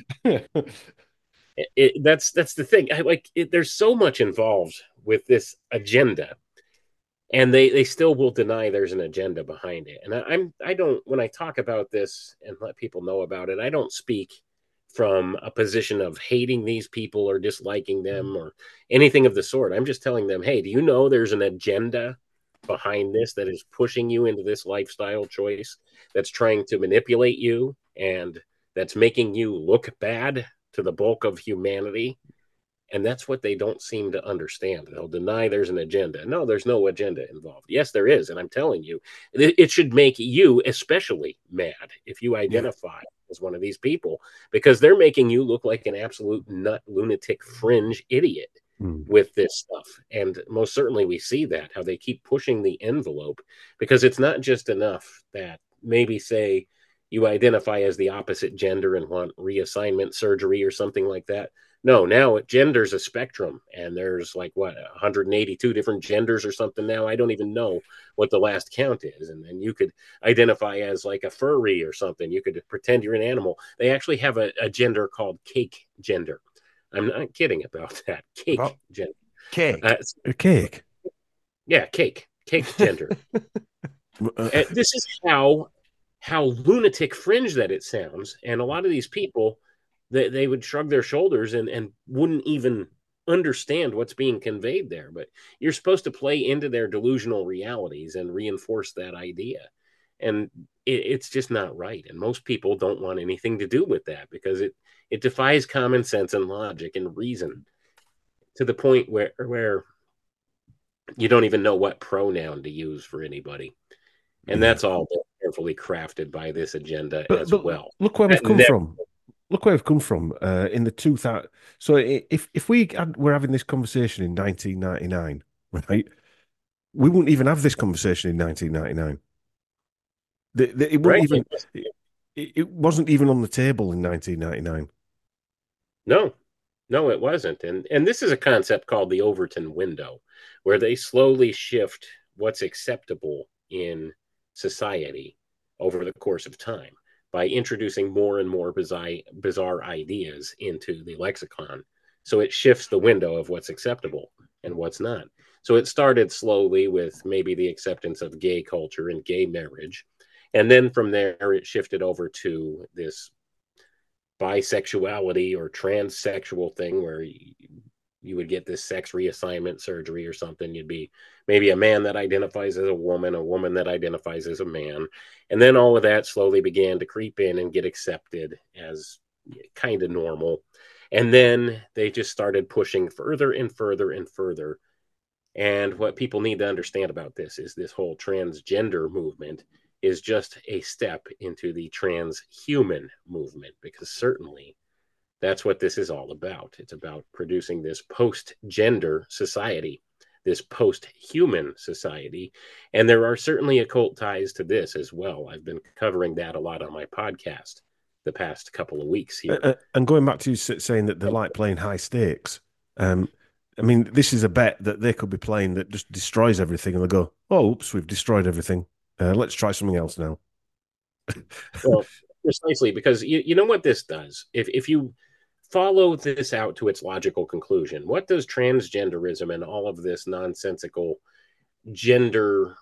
it, it, that's that's the thing. I like it, there's so much involved with this agenda, and they they still will deny there's an agenda behind it. And I, I'm I don't when I talk about this and let people know about it, I don't speak from a position of hating these people or disliking them or anything of the sort. I'm just telling them, hey, do you know there's an agenda behind this that is pushing you into this lifestyle choice, that's trying to manipulate you, and that's making you look bad to the bulk of humanity? And that's what they don't seem to understand. They'll deny there's an agenda. No, there's no agenda involved. Yes, there is. And I'm telling you, it should make you especially mad if you identify yeah. as one of these people, because they're making you look like an absolute nut, lunatic, fringe idiot mm. with this stuff. And most certainly we see that, how they keep pushing the envelope, because it's not just enough that maybe say you identify as the opposite gender and want reassignment surgery or something like that. No, now it gender's a spectrum, and there's like what one hundred eighty-two different genders or something now. I don't even know what the last count is. And then you could identify as like a furry or something. You could pretend you're an animal. They actually have a, a gender called cake gender. I'm not kidding about that. Cake about gender. Cake. Uh, a cake. Yeah, cake. Cake gender. uh, this is how how lunatic fringe that it sounds, and a lot of these people, They, they would shrug their shoulders and, and wouldn't even understand what's being conveyed there. But you're supposed to play into their delusional realities and reinforce that idea. And it, it's just not right. And most people don't want anything to do with that, because it, it defies common sense and logic and reason to the point where, where you don't even know what pronoun to use for anybody. And yeah. that's all carefully crafted by this agenda but, as but well. Look where we've that come never, from. Look where we've come from uh, in the two thousand. So if if we had, were having this conversation in nineteen ninety-nine, right, we wouldn't even have this conversation in nineteen ninety-nine. The, the, it wouldn't right. even. It, it wasn't even on the table in nineteen ninety-nine. No, no, it wasn't. And and this is a concept called the Overton window, where they slowly shift what's acceptable in society over the course of time. by introducing more and more bizarre, bizarre ideas into the lexicon. So it shifts the window of what's acceptable and what's not. So it started slowly with maybe the acceptance of gay culture and gay marriage. And then from there, it shifted over to this bisexuality or transsexual thing where you, you would get this sex reassignment surgery or something. You'd be maybe a man that identifies as a woman, a woman that identifies as a man. And then all of that slowly began to creep in and get accepted as kind of normal. And then they just started pushing further and further and further. And what people need to understand about this is this whole transgender movement is just a step into the transhuman movement, because certainly that's what this is all about. It's about producing this post-gender society, this post-human society. And there are certainly occult ties to this as well. I've been covering that a lot on my podcast the past couple of weeks here. Uh, and going back to you saying that they like playing high stakes, um, I mean, this is a bet that they could be playing that just destroys everything, and they go, oh, oops, we've destroyed everything. Uh, let's try something else now. Well, precisely, because you, you know what this does? If if you follow this out to its logical conclusion, what does transgenderism and all of this nonsensical gender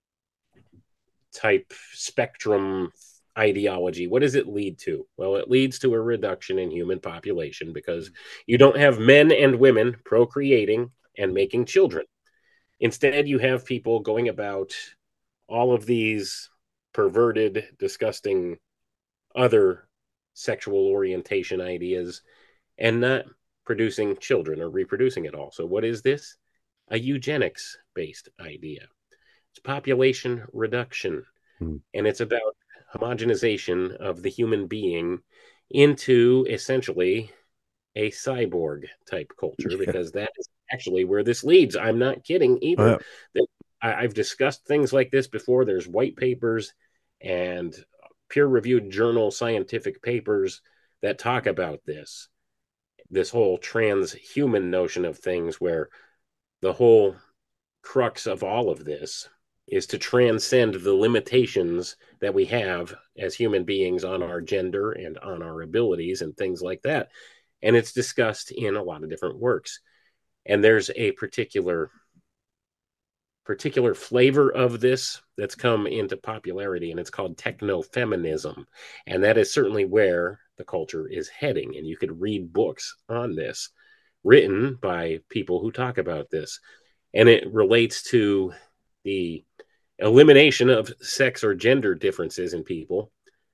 type spectrum ideology, what does it lead to? Well, it leads to a reduction in human population because you don't have men and women procreating and making children. Instead, you have people going about all of these perverted, disgusting other sexual orientation ideas and not producing children or reproducing at all. So what is this? A eugenics-based idea. It's population reduction. Hmm. And it's about homogenization of the human being into essentially a cyborg type culture, yeah. Because that is actually where this leads. I'm not kidding either. Uh, I've discussed things like this before. There's white papers and peer-reviewed journal scientific papers that talk about this, this whole transhuman notion of things, where the whole crux of all of this is to transcend the limitations that we have as human beings on our gender and on our abilities and things like that. And it's discussed in a lot of different works. And there's a particular particular flavor of this that's come into popularity, and it's called techno-feminism. And that is certainly where the culture is heading. And you could read books on this written by people who talk about this. And it relates to the elimination of sex or gender differences in people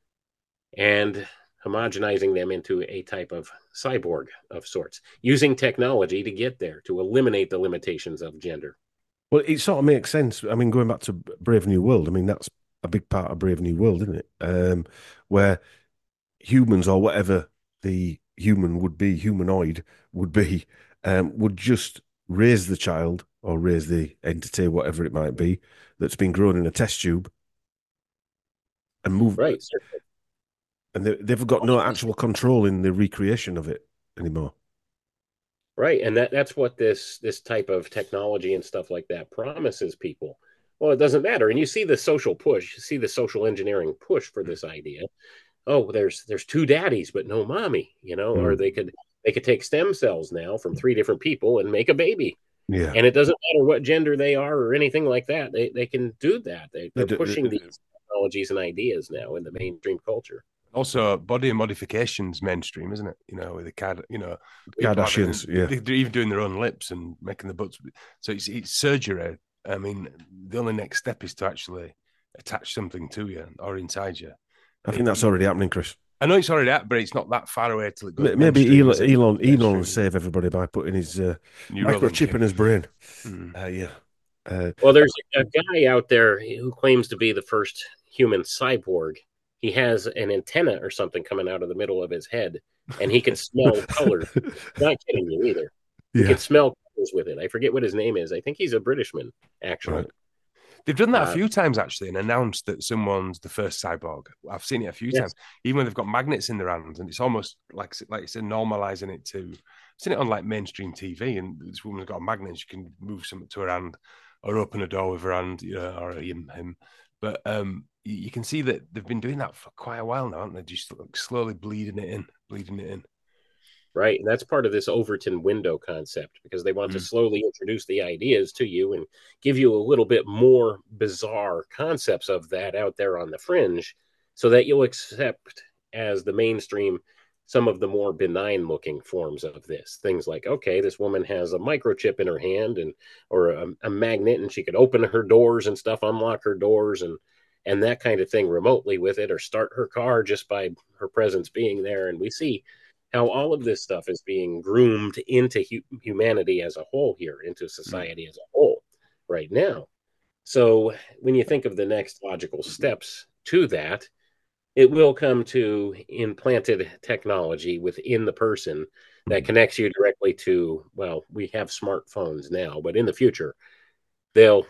and homogenizing them into a type of cyborg of sorts, using technology to get there, to eliminate the limitations of gender. Well, it sort of makes sense. I mean, going back to Brave New World, I mean, that's a big part of Brave New World, isn't it? Um, where humans, or whatever the human would be, humanoid would be, um, would just raise the child or raise the entity, whatever it might be, that's been grown in a test tube and move. Right. And they, they've got no actual control in the recreation of it anymore. Right, and that, that's what this this type of technology and stuff like that promises people. Well, it doesn't matter. And you see the social push, you see the social engineering push for this idea. Oh, there's there's two daddies, but no mommy, you know, mm. or they could they could take stem cells now from three different people and make a baby. Yeah. And it doesn't matter what gender they are or anything like that. They they can do that. They, they're pushing these technologies and ideas now in the mainstream culture. Also, body modification's mainstream, isn't it? You know, with the Card, you know, Kardashians, having, yeah, they're even doing their own lips and making the butts. So it's, it's surgery. I mean, the only next step is to actually attach something to you or inside you. I think that's already happening, Chris. I know it's already happening, but it's not that far away till it goes. Maybe Elon, Elon, Elon will save everybody by putting his uh, microchip in his brain. Mm. Uh, yeah. Uh, well, there's a guy out there who claims to be the first human cyborg. He has an antenna or something coming out of the middle of his head, and he can smell colors. Not kidding you either. He yeah. can smell colors with it. I forget what his name is. I think he's a Britishman, actually. Right. They've done that uh, a few times, actually, and announced that someone's the first cyborg. I've seen it a few yes. times, even when they've got magnets in their hands, and it's almost like, like it's normalizing it to. I've seen it on like mainstream T V, and this woman's got a magnet, and she can move something to her hand or open a door with her hand, you know, or him, him. But um, you, you can see that they've been doing that for quite a while now, aren't they? Just like slowly bleeding it in, bleeding it in. Right. And that's part of this Overton window concept because they want mm. to slowly introduce the ideas to you and give you a little bit more bizarre concepts of that out there on the fringe so that you'll accept as the mainstream some of the more benign looking forms of this. Things like, okay, this woman has a microchip in her hand and or a, a magnet and she could open her doors and stuff, unlock her doors and and that kind of thing remotely with it, or start her car just by her presence being there. And we see how all of this stuff is being groomed into hu- humanity as a whole here, into society as a whole right now. So when you think of the next logical steps to that, it will come to implanted technology within the person that connects you directly to, well, we have smartphones now, but in the future, they'll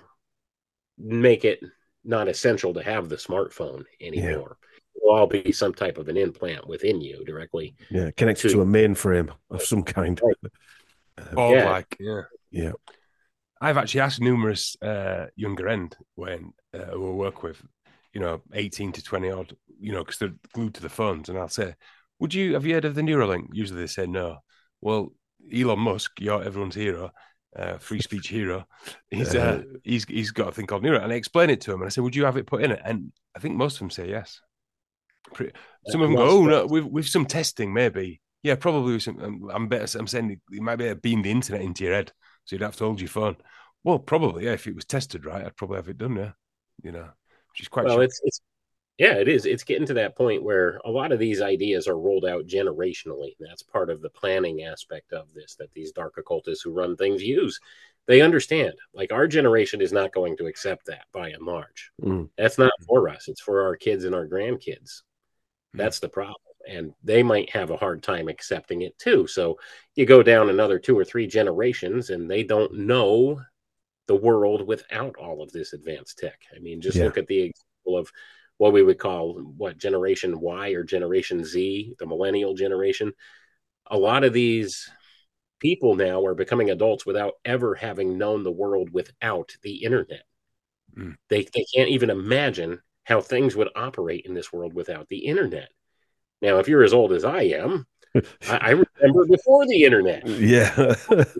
make it not essential to have the smartphone anymore. Yeah. Will all be some type of an implant within you directly. Yeah, connected to, to a mainframe of some kind. Right. Bob, yeah. like, yeah. Yeah. I've actually asked numerous uh, younger end when uh, who I work with, you know, eighteen to twenty odd, you know, because they're glued to the phones. And I'll say, would you, have you heard of the Neuralink? Usually they say no. Well, Elon Musk, you're everyone's hero, uh, free speech hero. He's, uh, he's, he's got a thing called Neuralink. And I explained it to him and I said, would you have it put in it? And I think most of them say yes. Some of them go, oh, no, with, with some testing, maybe. Yeah, probably with some. Um, I'm better. I'm saying you might be able to beam the internet into your head, so you'd have to hold your phone. Well, probably, yeah. If it was tested right, I'd probably have it done. Yeah, you know, which is quite. Well, it's it's yeah, it is. It's getting to that point where a lot of these ideas are rolled out generationally. That's part of the planning aspect of this that these dark occultists who run things use. They understand, like our generation is not going to accept that by and large. Mm. That's not for us. It's for our kids and our grandkids. That's the problem. And they might have a hard time accepting it too. So you go down another two or three generations and they don't know the world without all of this advanced tech. I mean, just yeah. look at the example of what we would call what Generation Y or Generation Z, the millennial generation. A lot of these people now are becoming adults without ever having known the world without the internet. Mm. They, they can't even imagine how things would operate in this world without the internet. Now, if you're as old as I am, I, I remember before the internet. Yeah.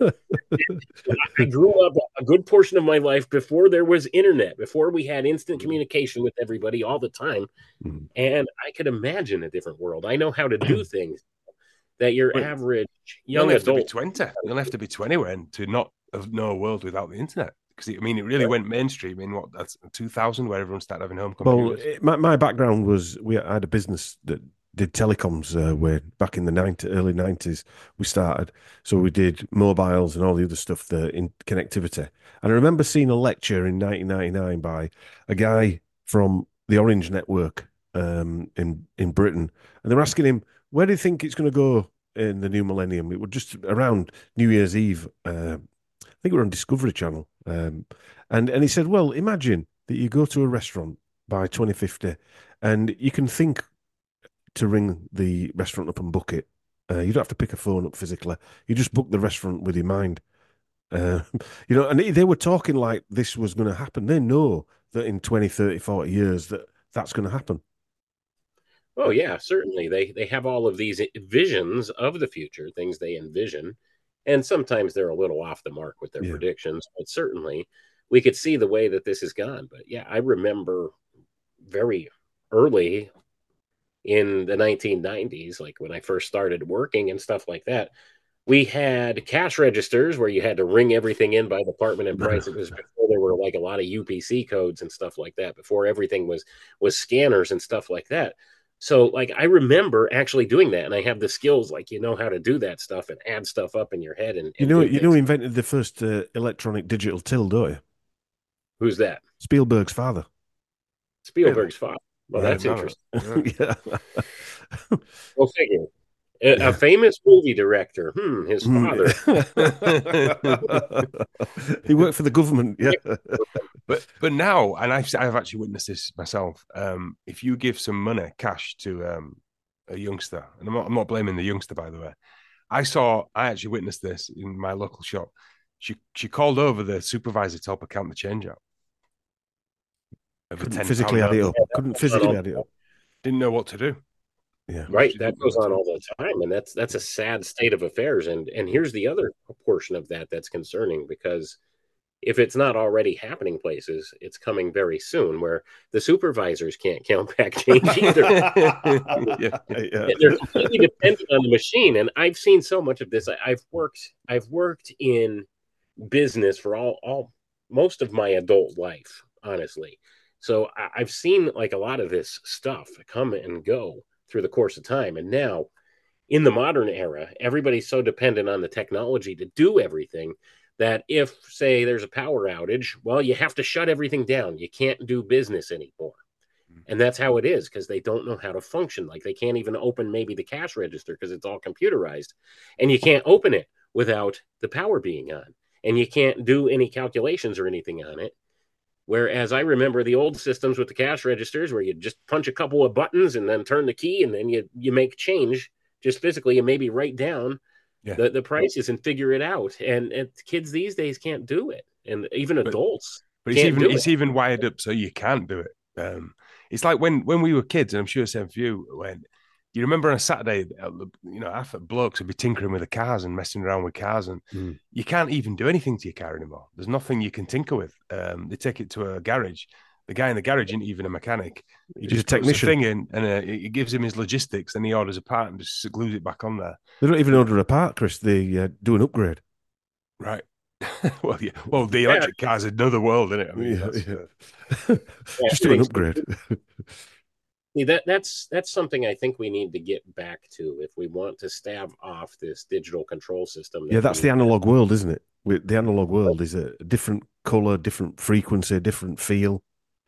I grew up a good portion of my life before there was internet, before we had instant communication with everybody all the time. Mm-hmm. And I could imagine a different world. I know how to do things that your well, average young you'll adult... have to be twenty. You'll have to be twenty when to not know a world without the internet. Because, I mean, it really went mainstream in, what, that's two thousand, where everyone started having home computers. Well, my, my background was, we I had a business that did telecoms uh, where back in the nineties, early nineties we started. So we did mobiles and all the other stuff, the in connectivity. And I remember seeing a lecture in nineteen ninety-nine by a guy from the Orange Network um, in, in Britain. And they were asking him, where do you think it's going to go in the new millennium? It was just around New Year's Eve. Uh, I think we were on Discovery Channel. Um, and, and he said, well, imagine that you go to a restaurant by twenty fifty and you can think to ring the restaurant up and book it. Uh, you don't have to pick a phone up physically. You just book the restaurant with your mind. Uh, you know, and they were talking like this was going to happen. They know that in twenty, thirty, forty years that that's going to happen. Oh, yeah, certainly. They they have all of these visions of the future, things they envision. And sometimes they're a little off the mark with their yeah. predictions. But certainly we could see the way that this has gone. But yeah, I remember very early in the nineteen nineties, like when I first started working and stuff like that, we had cash registers where you had to ring everything in by department and price. It was before there were like a lot of U P C codes and stuff like that, before everything was was scanners and stuff like that. So like I remember actually doing that, and I have the skills, like, you know how to do that stuff and add stuff up in your head. And, and you know, you know, invented the first uh, electronic digital till, don't you? Who's that? Spielberg's father. Spielberg's yeah. father. Well, that's yeah, interesting. Yeah. Go figure. A, yeah. a famous movie director. Hmm, his father. He worked for the government. Yeah. But but now, and I've I've actually witnessed this myself. Um, if you give some money, cash to um, a youngster, and I'm not I'm not blaming the youngster, by the way. I saw I actually witnessed this in my local shop. She she called over the supervisor to help her count the change out. Couldn't physically add it up. Couldn't physically add it up. Didn't know what to do. Yeah. Right. That goes on all the time. And that's that's a sad state of affairs. And and here's the other portion of that that's concerning, because if it's not already happening places, it's coming very soon, where the supervisors can't count back change either. yeah, yeah. They're completely dependent on the machine. And I've seen so much of this. I, I've worked I've worked in business for all all most of my adult life, honestly. So I, I've seen like a lot of this stuff come and go through the course of time. And now in the modern era, everybody's so dependent on the technology to do everything that if, say, there's a power outage, well, you have to shut everything down. You can't do business anymore. And that's how it is, because they don't know how to function. Like they can't even open maybe the cash register because it's all computerized. And you can't open it without the power being on. And you can't do any calculations or anything on it. Whereas I remember the old systems with the cash registers where you just punch a couple of buttons and then turn the key and then you, you make change just physically and maybe write down yeah. the, the prices and figure it out. And, and kids these days can't do it. And even but, adults But can't it's even do it's it. even wired up so you can't do it. Um, it's like when, when we were kids, and I'm sure same for you, when you remember on a Saturday, you know, half the blokes would be tinkering with the cars and messing around with cars, and mm. you can't even do anything to your car anymore. There's nothing you can tinker with. Um, they take it to a garage. The guy in the garage isn't even a mechanic. He He's just a technician. puts a thing in, and uh, he gives him his logistics, and he orders a part and just glues it back on there. They don't even order a part, Chris. They uh, do an upgrade. Right. well, yeah. Well, the electric yeah. car's another world, isn't it? I mean, yeah, yeah. Uh, just do an upgrade. See, that that's that's something I think we need to get back to if we want to stave off this digital control system. That yeah, that's the analog world, isn't it? The analog world is a different color, different frequency, different feel.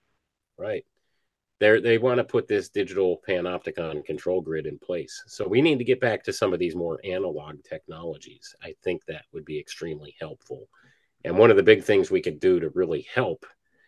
Right. They they want to put this digital panopticon control grid in place. So we need to get back to some of these more analog technologies. I think that would be extremely helpful. And one of the big things we could do to really help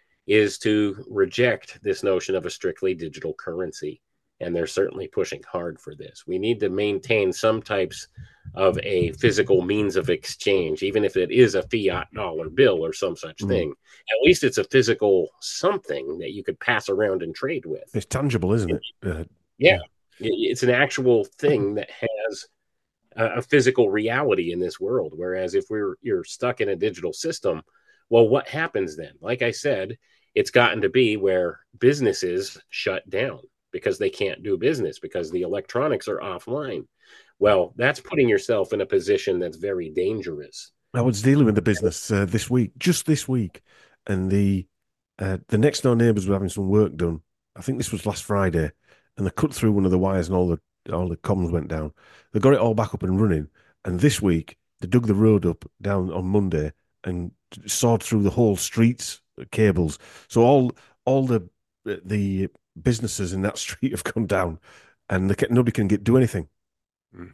is to reject this notion of a strictly digital currency. And they're certainly pushing hard for this. We need to maintain some types of a physical means of exchange, even if it is a fiat dollar bill or some such mm. thing. At least it's a physical something that you could pass around and trade with. It's tangible, isn't it? Uh, yeah. yeah. It's an actual thing that has a, a physical reality in this world. Whereas if we're you're stuck in a digital system, well, what happens then? Like I said, it's gotten to be where businesses shut down because they can't do business because the electronics are offline. Well, that's putting yourself in a position that's very dangerous. I was dealing with the business uh, this week, just this week, and the uh, the next door neighbours were having some work done. I think this was last Friday, and they cut through one of the wires and all the all the comms went down. They got it all back up and running, and this week they dug the road up down on Monday and sawed through the whole streets cables. So all all the the businesses in that street have gone down, and they can, nobody can get do anything. Mm.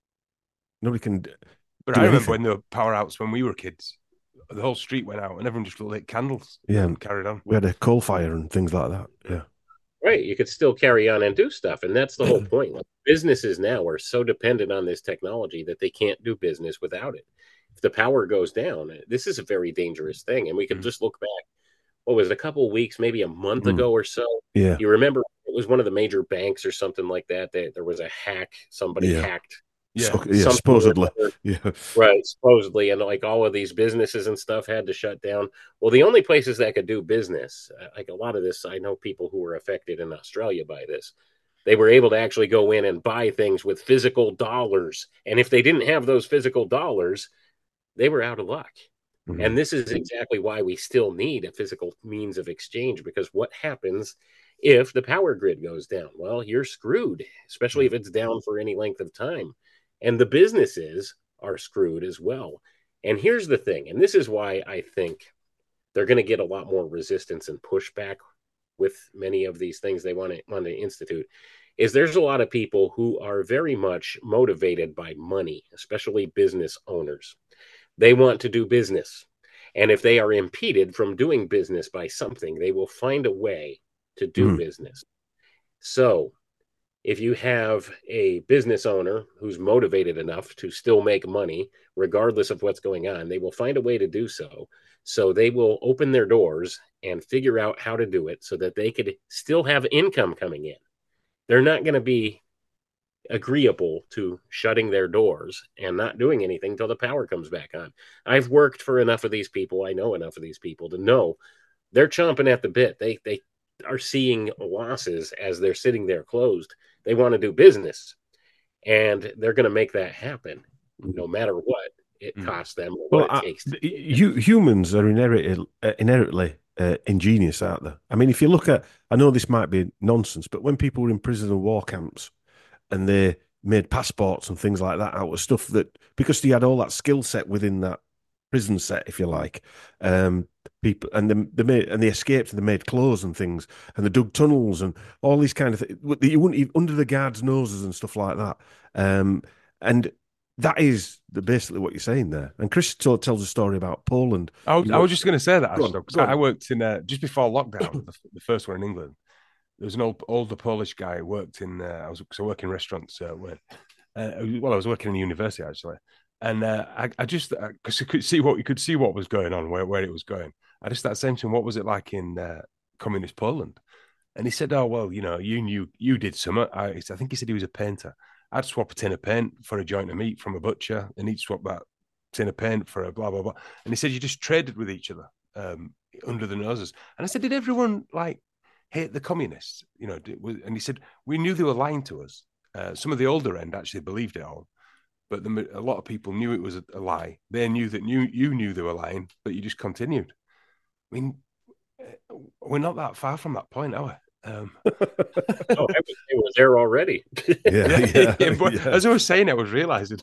Nobody can. But I remember anything. When there were power outs when we were kids, the whole street went out and everyone just lit candles. Yeah, and carried on. We had a coal fire and things like that. Yeah, right. You could still carry on and do stuff, and that's the whole point. Like, businesses now are so dependent on this technology that they can't do business without it. If the power goes down, this is a very dangerous thing. And we can mm. just look back. What was it, a couple of weeks, maybe a month mm. ago or so? Yeah. You remember it was one of the major banks or something like that. That there was a hack. Somebody yeah. hacked. Yeah, so, yeah supposedly. Yeah. Right, supposedly. And like all of these businesses and stuff had to shut down. Well, the only places that could do business, like a lot of this, I know people who were affected in Australia by this. They were able to actually go in and buy things with physical dollars. And if they didn't have those physical dollars, they were out of luck. Mm-hmm. And this is exactly why we still need a physical means of exchange, because what happens if the power grid goes down? Well, you're screwed, especially if it's down for any length of time. And the businesses are screwed as well. And here's the thing, and this is why I think they're going to get a lot more resistance and pushback with many of these things they want to, want to institute, is there's a lot of people who are very much motivated by money, especially business owners. They want to do business. And if they are impeded from doing business by something, they will find a way to do mm. business. So if you have a business owner who's motivated enough to still make money, regardless of what's going on, they will find a way to do so. So they will open their doors and figure out how to do it so that they could still have income coming in. They're not going to be agreeable to shutting their doors and not doing anything until the power comes back on. I've worked for enough of these people. I know enough of these people to know they're chomping at the bit. They they are seeing losses as they're sitting there closed. They want to do business, and they're going to make that happen no matter what it costs them or well, what it takes. I, you, humans are inherently, uh, inherently uh, ingenious, aren't they? I mean, if you look at, I know this might be nonsense, but when people were in prison and war camps and they made passports and things like that out of stuff that, because they had all that skill set within that prison set, if you like, um, people, and they, they made, and they escaped and they made clothes and things, and they dug tunnels and all these kind of things. You wouldn't even, under the guards' noses and stuff like that. Um, and that is the, basically what you're saying there. And Chris t- tells a story about Poland. I, was, I was just going to say that, Go actually, on, because I worked in, uh, just before lockdown, the, the first one in England, there was an old, older Polish guy who worked in, uh, I was so working in restaurants, uh, when, uh, well, I was working in university, actually. And uh, I, I just, because uh, you could see what, you could see what was going on, where, where it was going. I just started saying to him, what was it like in uh, communist Poland? And he said, oh, well, you know, you knew, you did some. I, I think he said he was a painter. I'd swap a tin of paint for a joint of meat from a butcher, and he'd swap that tin of paint for a blah, blah, blah. And he said, you just traded with each other um, under the noses. And I said, did everyone like hate the communists? You know, and he said, we knew they were lying to us. Uh, some of the older end actually believed it all, but the, a lot of people knew it was a, a lie. They knew that you, you knew they were lying, but you just continued. I mean, we're not that far from that point, are we? Um, oh, I was, I was there already. yeah, yeah, yeah, but yeah. As I was saying, I was realizing.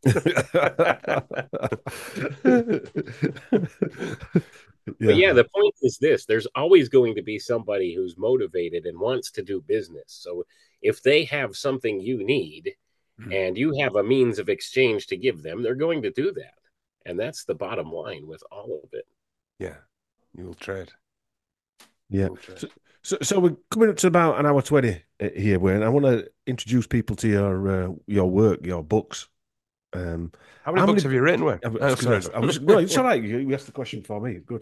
Yeah. But yeah, the point is this: there's always going to be somebody who's motivated and wants to do business. So if they have something you need mm-hmm. and you have a means of exchange to give them, they're going to do that. And that's the bottom line with all of it. Yeah, you will trade. Yeah. So, so, so we're coming up to about an hour twenty here, Wayne. I want to introduce people to your uh, your work, your books. Um, how many how books many, have you written, Wayne? Oh, sorry. I was, well, it's all right. You, you asked the question for me. Good.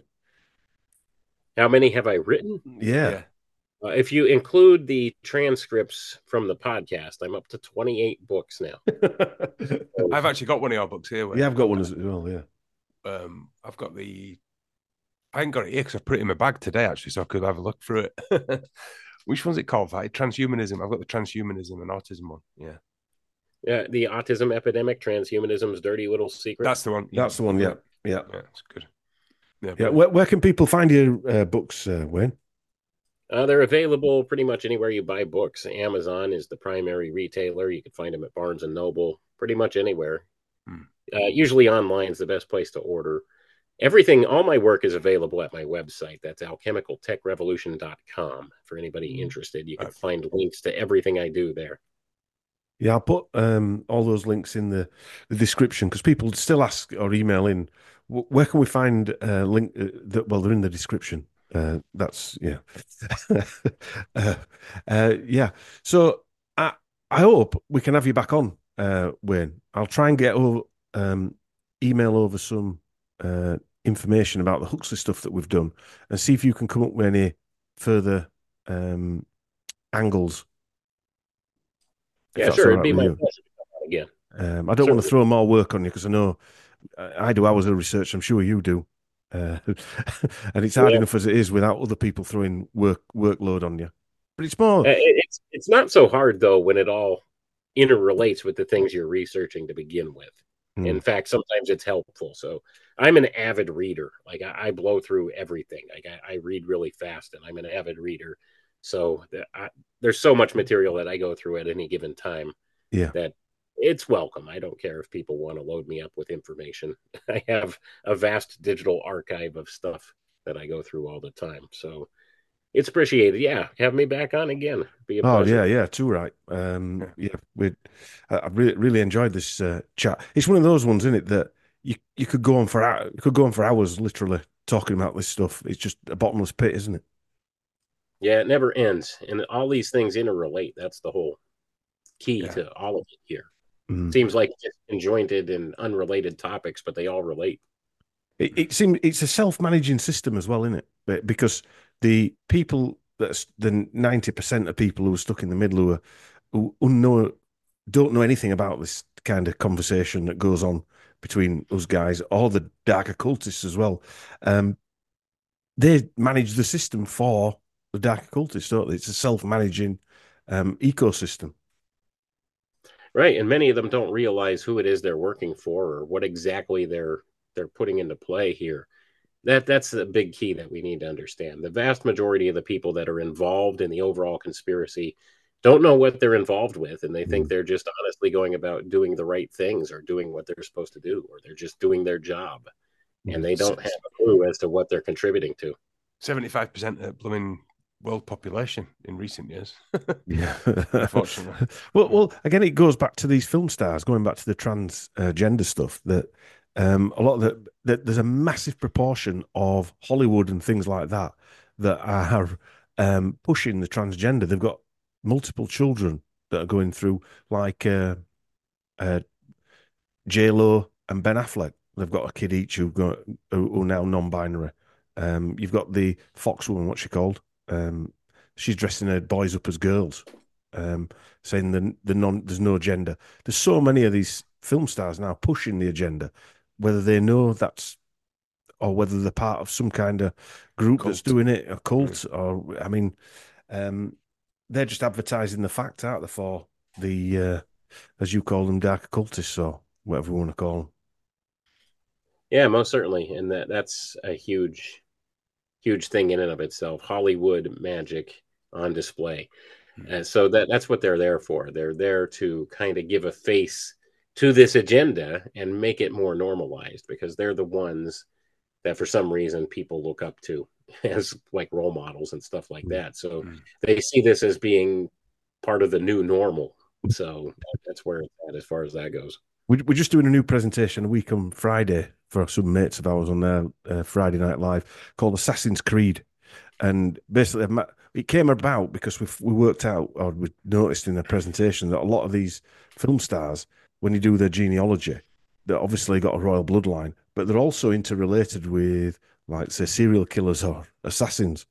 How many have I written? Yeah. yeah. Uh, if you include the transcripts from the podcast, I'm up to twenty-eight books now. I've actually got one of your books here. Wayne. Yeah, I've got one as well. Yeah. Um, I've got the. I ain't got it here because I put it in my bag today, actually, so I could have a look through it. Which one's it called? Right? Transhumanism. I've got the transhumanism and autism one. Yeah. Yeah, the autism epidemic, transhumanism's dirty little secret. That's the one. Yeah. That's the one. Yeah. Yeah. Yeah, it's good. Yeah. yeah. Where, where can people find your uh, books, uh, Wayne? Uh, they're available pretty much anywhere you buy books. Amazon is the primary retailer. You can find them at Barnes and Noble, pretty much anywhere. Hmm. Uh, usually online is the best place to order. Everything, all my work is available at my website. That's alchemical tech revolution dot com. For anybody interested, you can find links to everything I do there. Yeah, I'll put um, all those links in the, the description because people still ask or email in, where can we find uh, link? Uh, that, well, they're in the description. Uh, that's, yeah. uh, uh, yeah. So I, I hope we can have you back on, uh, Wayne. I'll try and get over, um, email over some uh, information about the Huxley stuff that we've done and see if you can come up with any further um, angles. Yeah, sure. It'd be my pleasure to come on again. Um, I don't Certainly. want to throw more work on you because I know I do hours of research. I'm sure you do. Uh, and it's hard yeah. enough as it is without other people throwing work workload on you. But it's more... It's, it's not so hard, though, when it all interrelates with the things you're researching to begin with. Mm. In fact, sometimes it's helpful. So I'm an avid reader. Like I, I blow through everything. Like I, I read really fast, and I'm an avid reader. So the, I, there's so much material that I go through at any given time. Yeah, that it's welcome. I don't care if people want to load me up with information. I have a vast digital archive of stuff that I go through all the time. So it's appreciated. Yeah, have me back on again. Be a oh pleasure. yeah, yeah, too right. Um, yeah, we. I really, really enjoyed this uh, chat. It's one of those ones, isn't it, that you you could go on for you could go on for hours, literally talking about this stuff. It's just a bottomless pit, isn't it? Yeah, it never ends, and all these things interrelate. That's the whole key yeah. to all of it here. Mm. Seems like it's conjointed and unrelated topics, but they all relate. It, it seems it's a self-managing system as well, isn't it? Because the people that's the ninety percent of people who are stuck in the middle who are who, who know, don't know anything about this kind of conversation that goes on between us guys or the dark occultists as well. Um, they manage the system for the dark occultists, don't they? It's a self-managing um, ecosystem. Right, and many of them don't realize who it is they're working for or what exactly they're they're putting into play here. That that's the big key that we need to understand. The vast majority of the people that are involved in the overall conspiracy don't know what they're involved with, and they think they're just honestly going about doing the right things or doing what they're supposed to do, or they're just doing their job, and they don't have a clue as to what they're contributing to. Seventy-five percent of blooming world population in recent years. Yeah, unfortunately. well, well, again, it goes back to these film stars, going back to the transgender stuff. That um, a lot of the that there's a massive proportion of Hollywood and things like that that are um, pushing the transgender. They've got multiple children that are going through, like uh, uh, J Lo and Ben Affleck. They've got a kid each who go who, who are now non-binary. Um, you've got the Fox woman, what's she called? Um, she's dressing her boys up as girls, um, saying the the non there's no gender. There's so many of these film stars now pushing the agenda, whether they know that's or whether they're part of some kind of group cult. that's doing it, a cult, yeah. or I mean, um, they're just advertising the fact, aren't they, for the uh, as you call them, dark occultists or whatever you want to call them. Yeah, most certainly, and that that's a huge. huge thing in and of itself. Hollywood magic on display. Mm-hmm. And so that that's what they're there for. They're there to kind of give a face to this agenda and make it more normalized, because they're the ones that for some reason people look up to as like role models and stuff like that. So mm-hmm. they see this as being part of the new normal. So that's where it's at as far as that goes. We're just doing a new presentation a week on Friday for some mates of ours on their uh, Friday Night Live called Assassin's Creed. And basically, it came about because we we worked out, or we noticed in the presentation, that a lot of these film stars, when you do their genealogy, they're obviously got a royal bloodline, but they're also interrelated with, like, say, serial killers or assassins.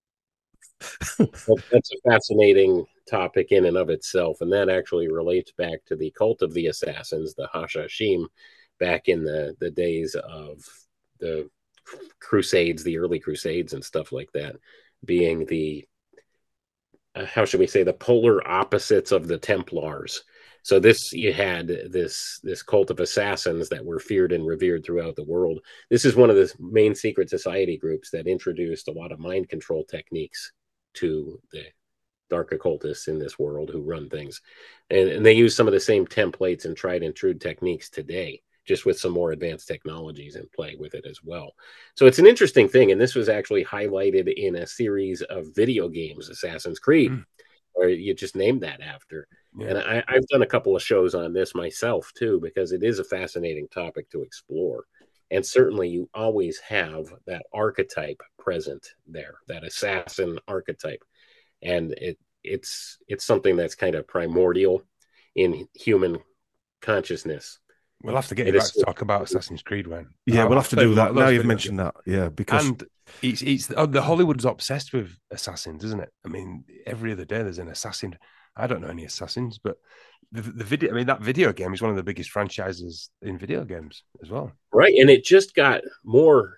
That's a fascinating topic in and of itself, and that actually relates back to the cult of the assassins, the Hashashim, back in the the days of the Crusades, the early Crusades and stuff like that, being the uh, how should we say, the polar opposites of the Templars. So this, you had this this cult of assassins that were feared and revered throughout the world. This is one of the main secret society groups that introduced a lot of mind control techniques to the dark occultists in this world who run things. And, and they use some of the same templates and tried and true techniques today, just with some more advanced technologies in play with it as well. So it's an interesting thing. And this was actually highlighted in a series of video games, Assassin's Creed, mm. or you just named that after. Yeah. And I, I've done a couple of shows on this myself too, because it is a fascinating topic to explore. And certainly you always have that archetype present there, that assassin archetype. And it it's it's something that's kind of primordial in human consciousness. We'll have to get it you back is, to talk about Assassin's Creed, when. Yeah, we'll have to do that. Now you've mentioned that. Yeah, because and it's it's oh, the Hollywood's obsessed with assassins, isn't it? I mean, every other day there's an assassin. I don't know any assassins, but the, the video, I mean, that video game is one of the biggest franchises in video games as well. Right. And it just got more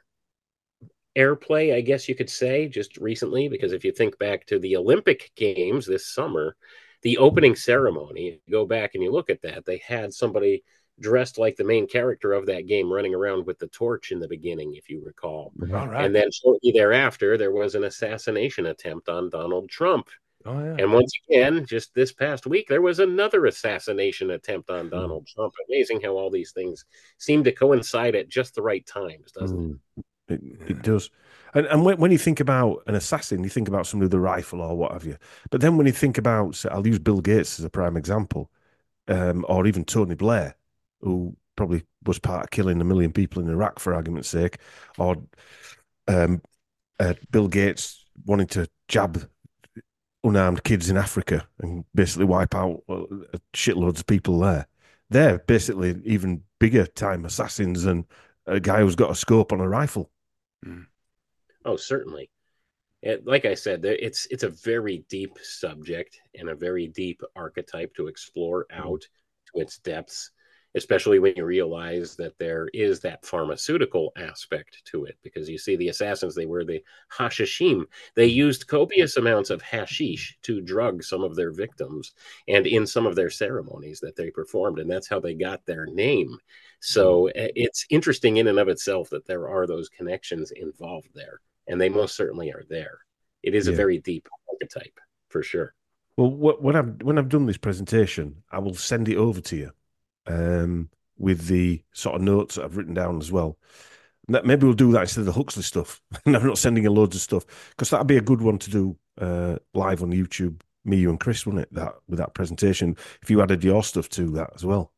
airplay, I guess you could say, just recently, because if you think back to the Olympic Games this summer, the opening ceremony, if you go back and you look at that, they had somebody dressed like the main character of that game running around with the torch in the beginning, if you recall. All right. And then shortly thereafter, there was an assassination attempt on Donald Trump. Oh, yeah. And once again, just this past week, there was another assassination attempt on Donald mm. Trump. Amazing how all these things seem to coincide at just the right times, doesn't mm. it? It, it does. And, and when, when you think about an assassin, you think about somebody with a rifle or what have you. But then when you think about, so I'll use Bill Gates as a prime example, um, or even Tony Blair, who probably was part of killing a million people in Iraq, for argument's sake, or um, uh, Bill Gates wanting to jab unarmed kids in Africa and basically wipe out shitloads of people there. They're basically even bigger time assassins than a guy who's got a scope on a rifle. Mm. Oh, certainly. It, like I said, it's it's a very deep subject and a very deep archetype to explore out mm. to its depths, especially when you realize that there is that pharmaceutical aspect to it. Because you see the assassins, they were the hashishim. They used copious amounts of hashish to drug some of their victims and in some of their ceremonies that they performed. And that's how they got their name. So it's interesting in and of itself that there are those connections involved there. And they most certainly are there. It is yeah. a very deep archetype, for sure. Well, when I've, when I've done this presentation, I will send it over to you. Um, with the sort of notes that I've written down as well. Maybe we'll do that instead of the Huxley stuff. I'm not sending you loads of stuff because that'd be a good one to do uh, live on YouTube. Me, you, and Chris, wouldn't it? That with that presentation. If you added your stuff to that as well.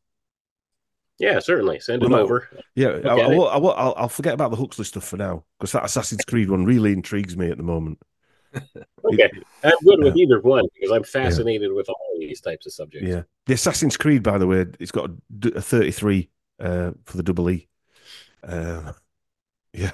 Yeah, certainly. Send well, it over. Yeah, I, I, I, I, I'll, I'll forget about the Huxley stuff for now because that Assassin's Creed one really intrigues me at the moment. Okay, I'm good with yeah. either one because I'm fascinated yeah. with all of these types of subjects. Yeah, the Assassin's Creed, by the way, it's got a, a thirty-three uh, for the double E. Uh, yeah,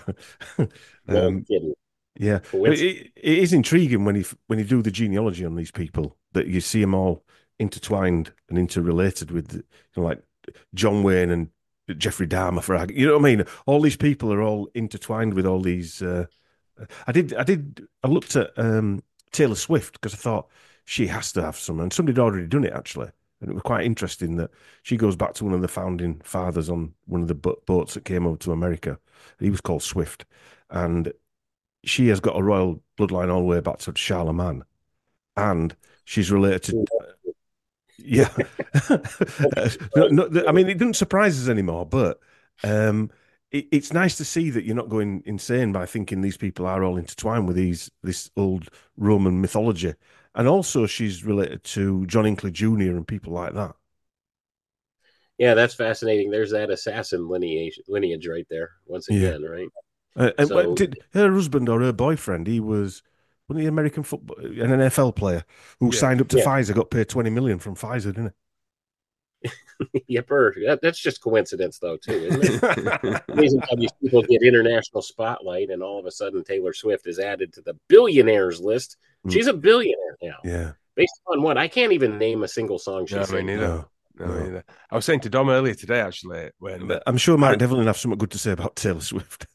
um, yeah. It, it, it is intriguing when you when you do the genealogy on these people that you see them all intertwined and interrelated with, you know, like John Wayne and Jeffrey Dahmer. For you know what I mean? All these people are all intertwined with all these. Uh, I did, I did, I looked at um, Taylor Swift because I thought she has to have some, and somebody had already done it actually, and it was quite interesting that she goes back to one of the founding fathers on one of the boats that came over to America. He was called Swift, and she has got a royal bloodline all the way back to Charlemagne, and she's related to. Yeah, no, no, I mean it doesn't surprise us anymore, but. Um, It's nice to see that you're not going insane by thinking these people are all intertwined with these this old Roman mythology. And also she's related to John Hinckley Junior and people like that. Yeah, that's fascinating. There's that assassin lineage lineage right there, once again, yeah. right? Uh, and so, did her husband or her boyfriend, he was wasn't he an American football, an N F L player who yeah. signed up to yeah. Pfizer, got paid twenty million from Pfizer, didn't he? Yepper. That, that's just coincidence, though, too, isn't it? Amazing how these people get international spotlight, and all of a sudden Taylor Swift is added to the billionaires list. Mm. She's a billionaire now. Yeah. Based on what? I can't even name a single song she's no, singing. Me neither. No, no, no. Either. I was saying to Dom earlier today, actually, when I'm sure Mark Devlin have something good to say about Taylor Swift.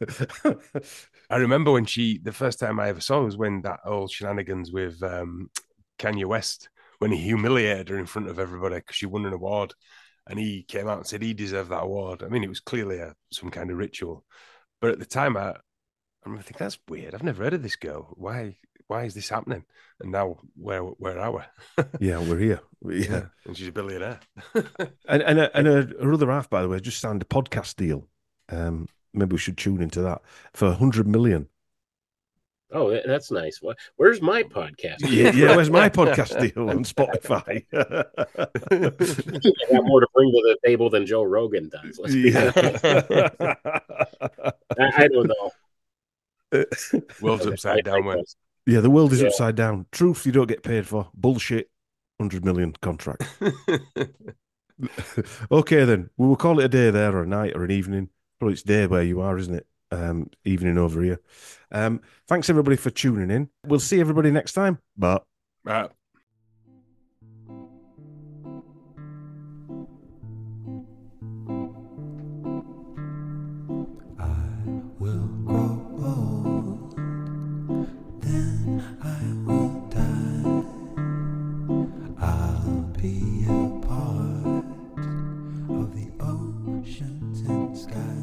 I remember when she, the first time I ever saw her was when that old shenanigans with um, Kanye West, when he humiliated her in front of everybody because she won an award. And he came out and said he deserved that award. I mean, it was clearly a, some kind of ritual. But at the time, I, I remember thinking, that's weird. I've never heard of this girl. Why Why is this happening? And now, where where are we? yeah, we're here. Yeah. yeah. And she's a billionaire. and and, a, and her, her other half, by the way, just signed a podcast deal. Um, maybe we should tune into that for one hundred million. Oh, that's nice. Where's my podcast? Yeah, yeah, where's my podcast deal on Spotify? I got more to bring to the table than Joe Rogan does. Let's yeah. I, I don't know. World's upside down. When. Yeah, the world is yeah. upside down. Truth you don't get paid for. Bullshit. one hundred million contract. Okay, then. We will call it a day there, or a night, or an evening. Probably it's day where you are, isn't it? Um, evening over here. Um, thanks everybody for tuning in. We'll see everybody next time. Bye. Bye. Sky.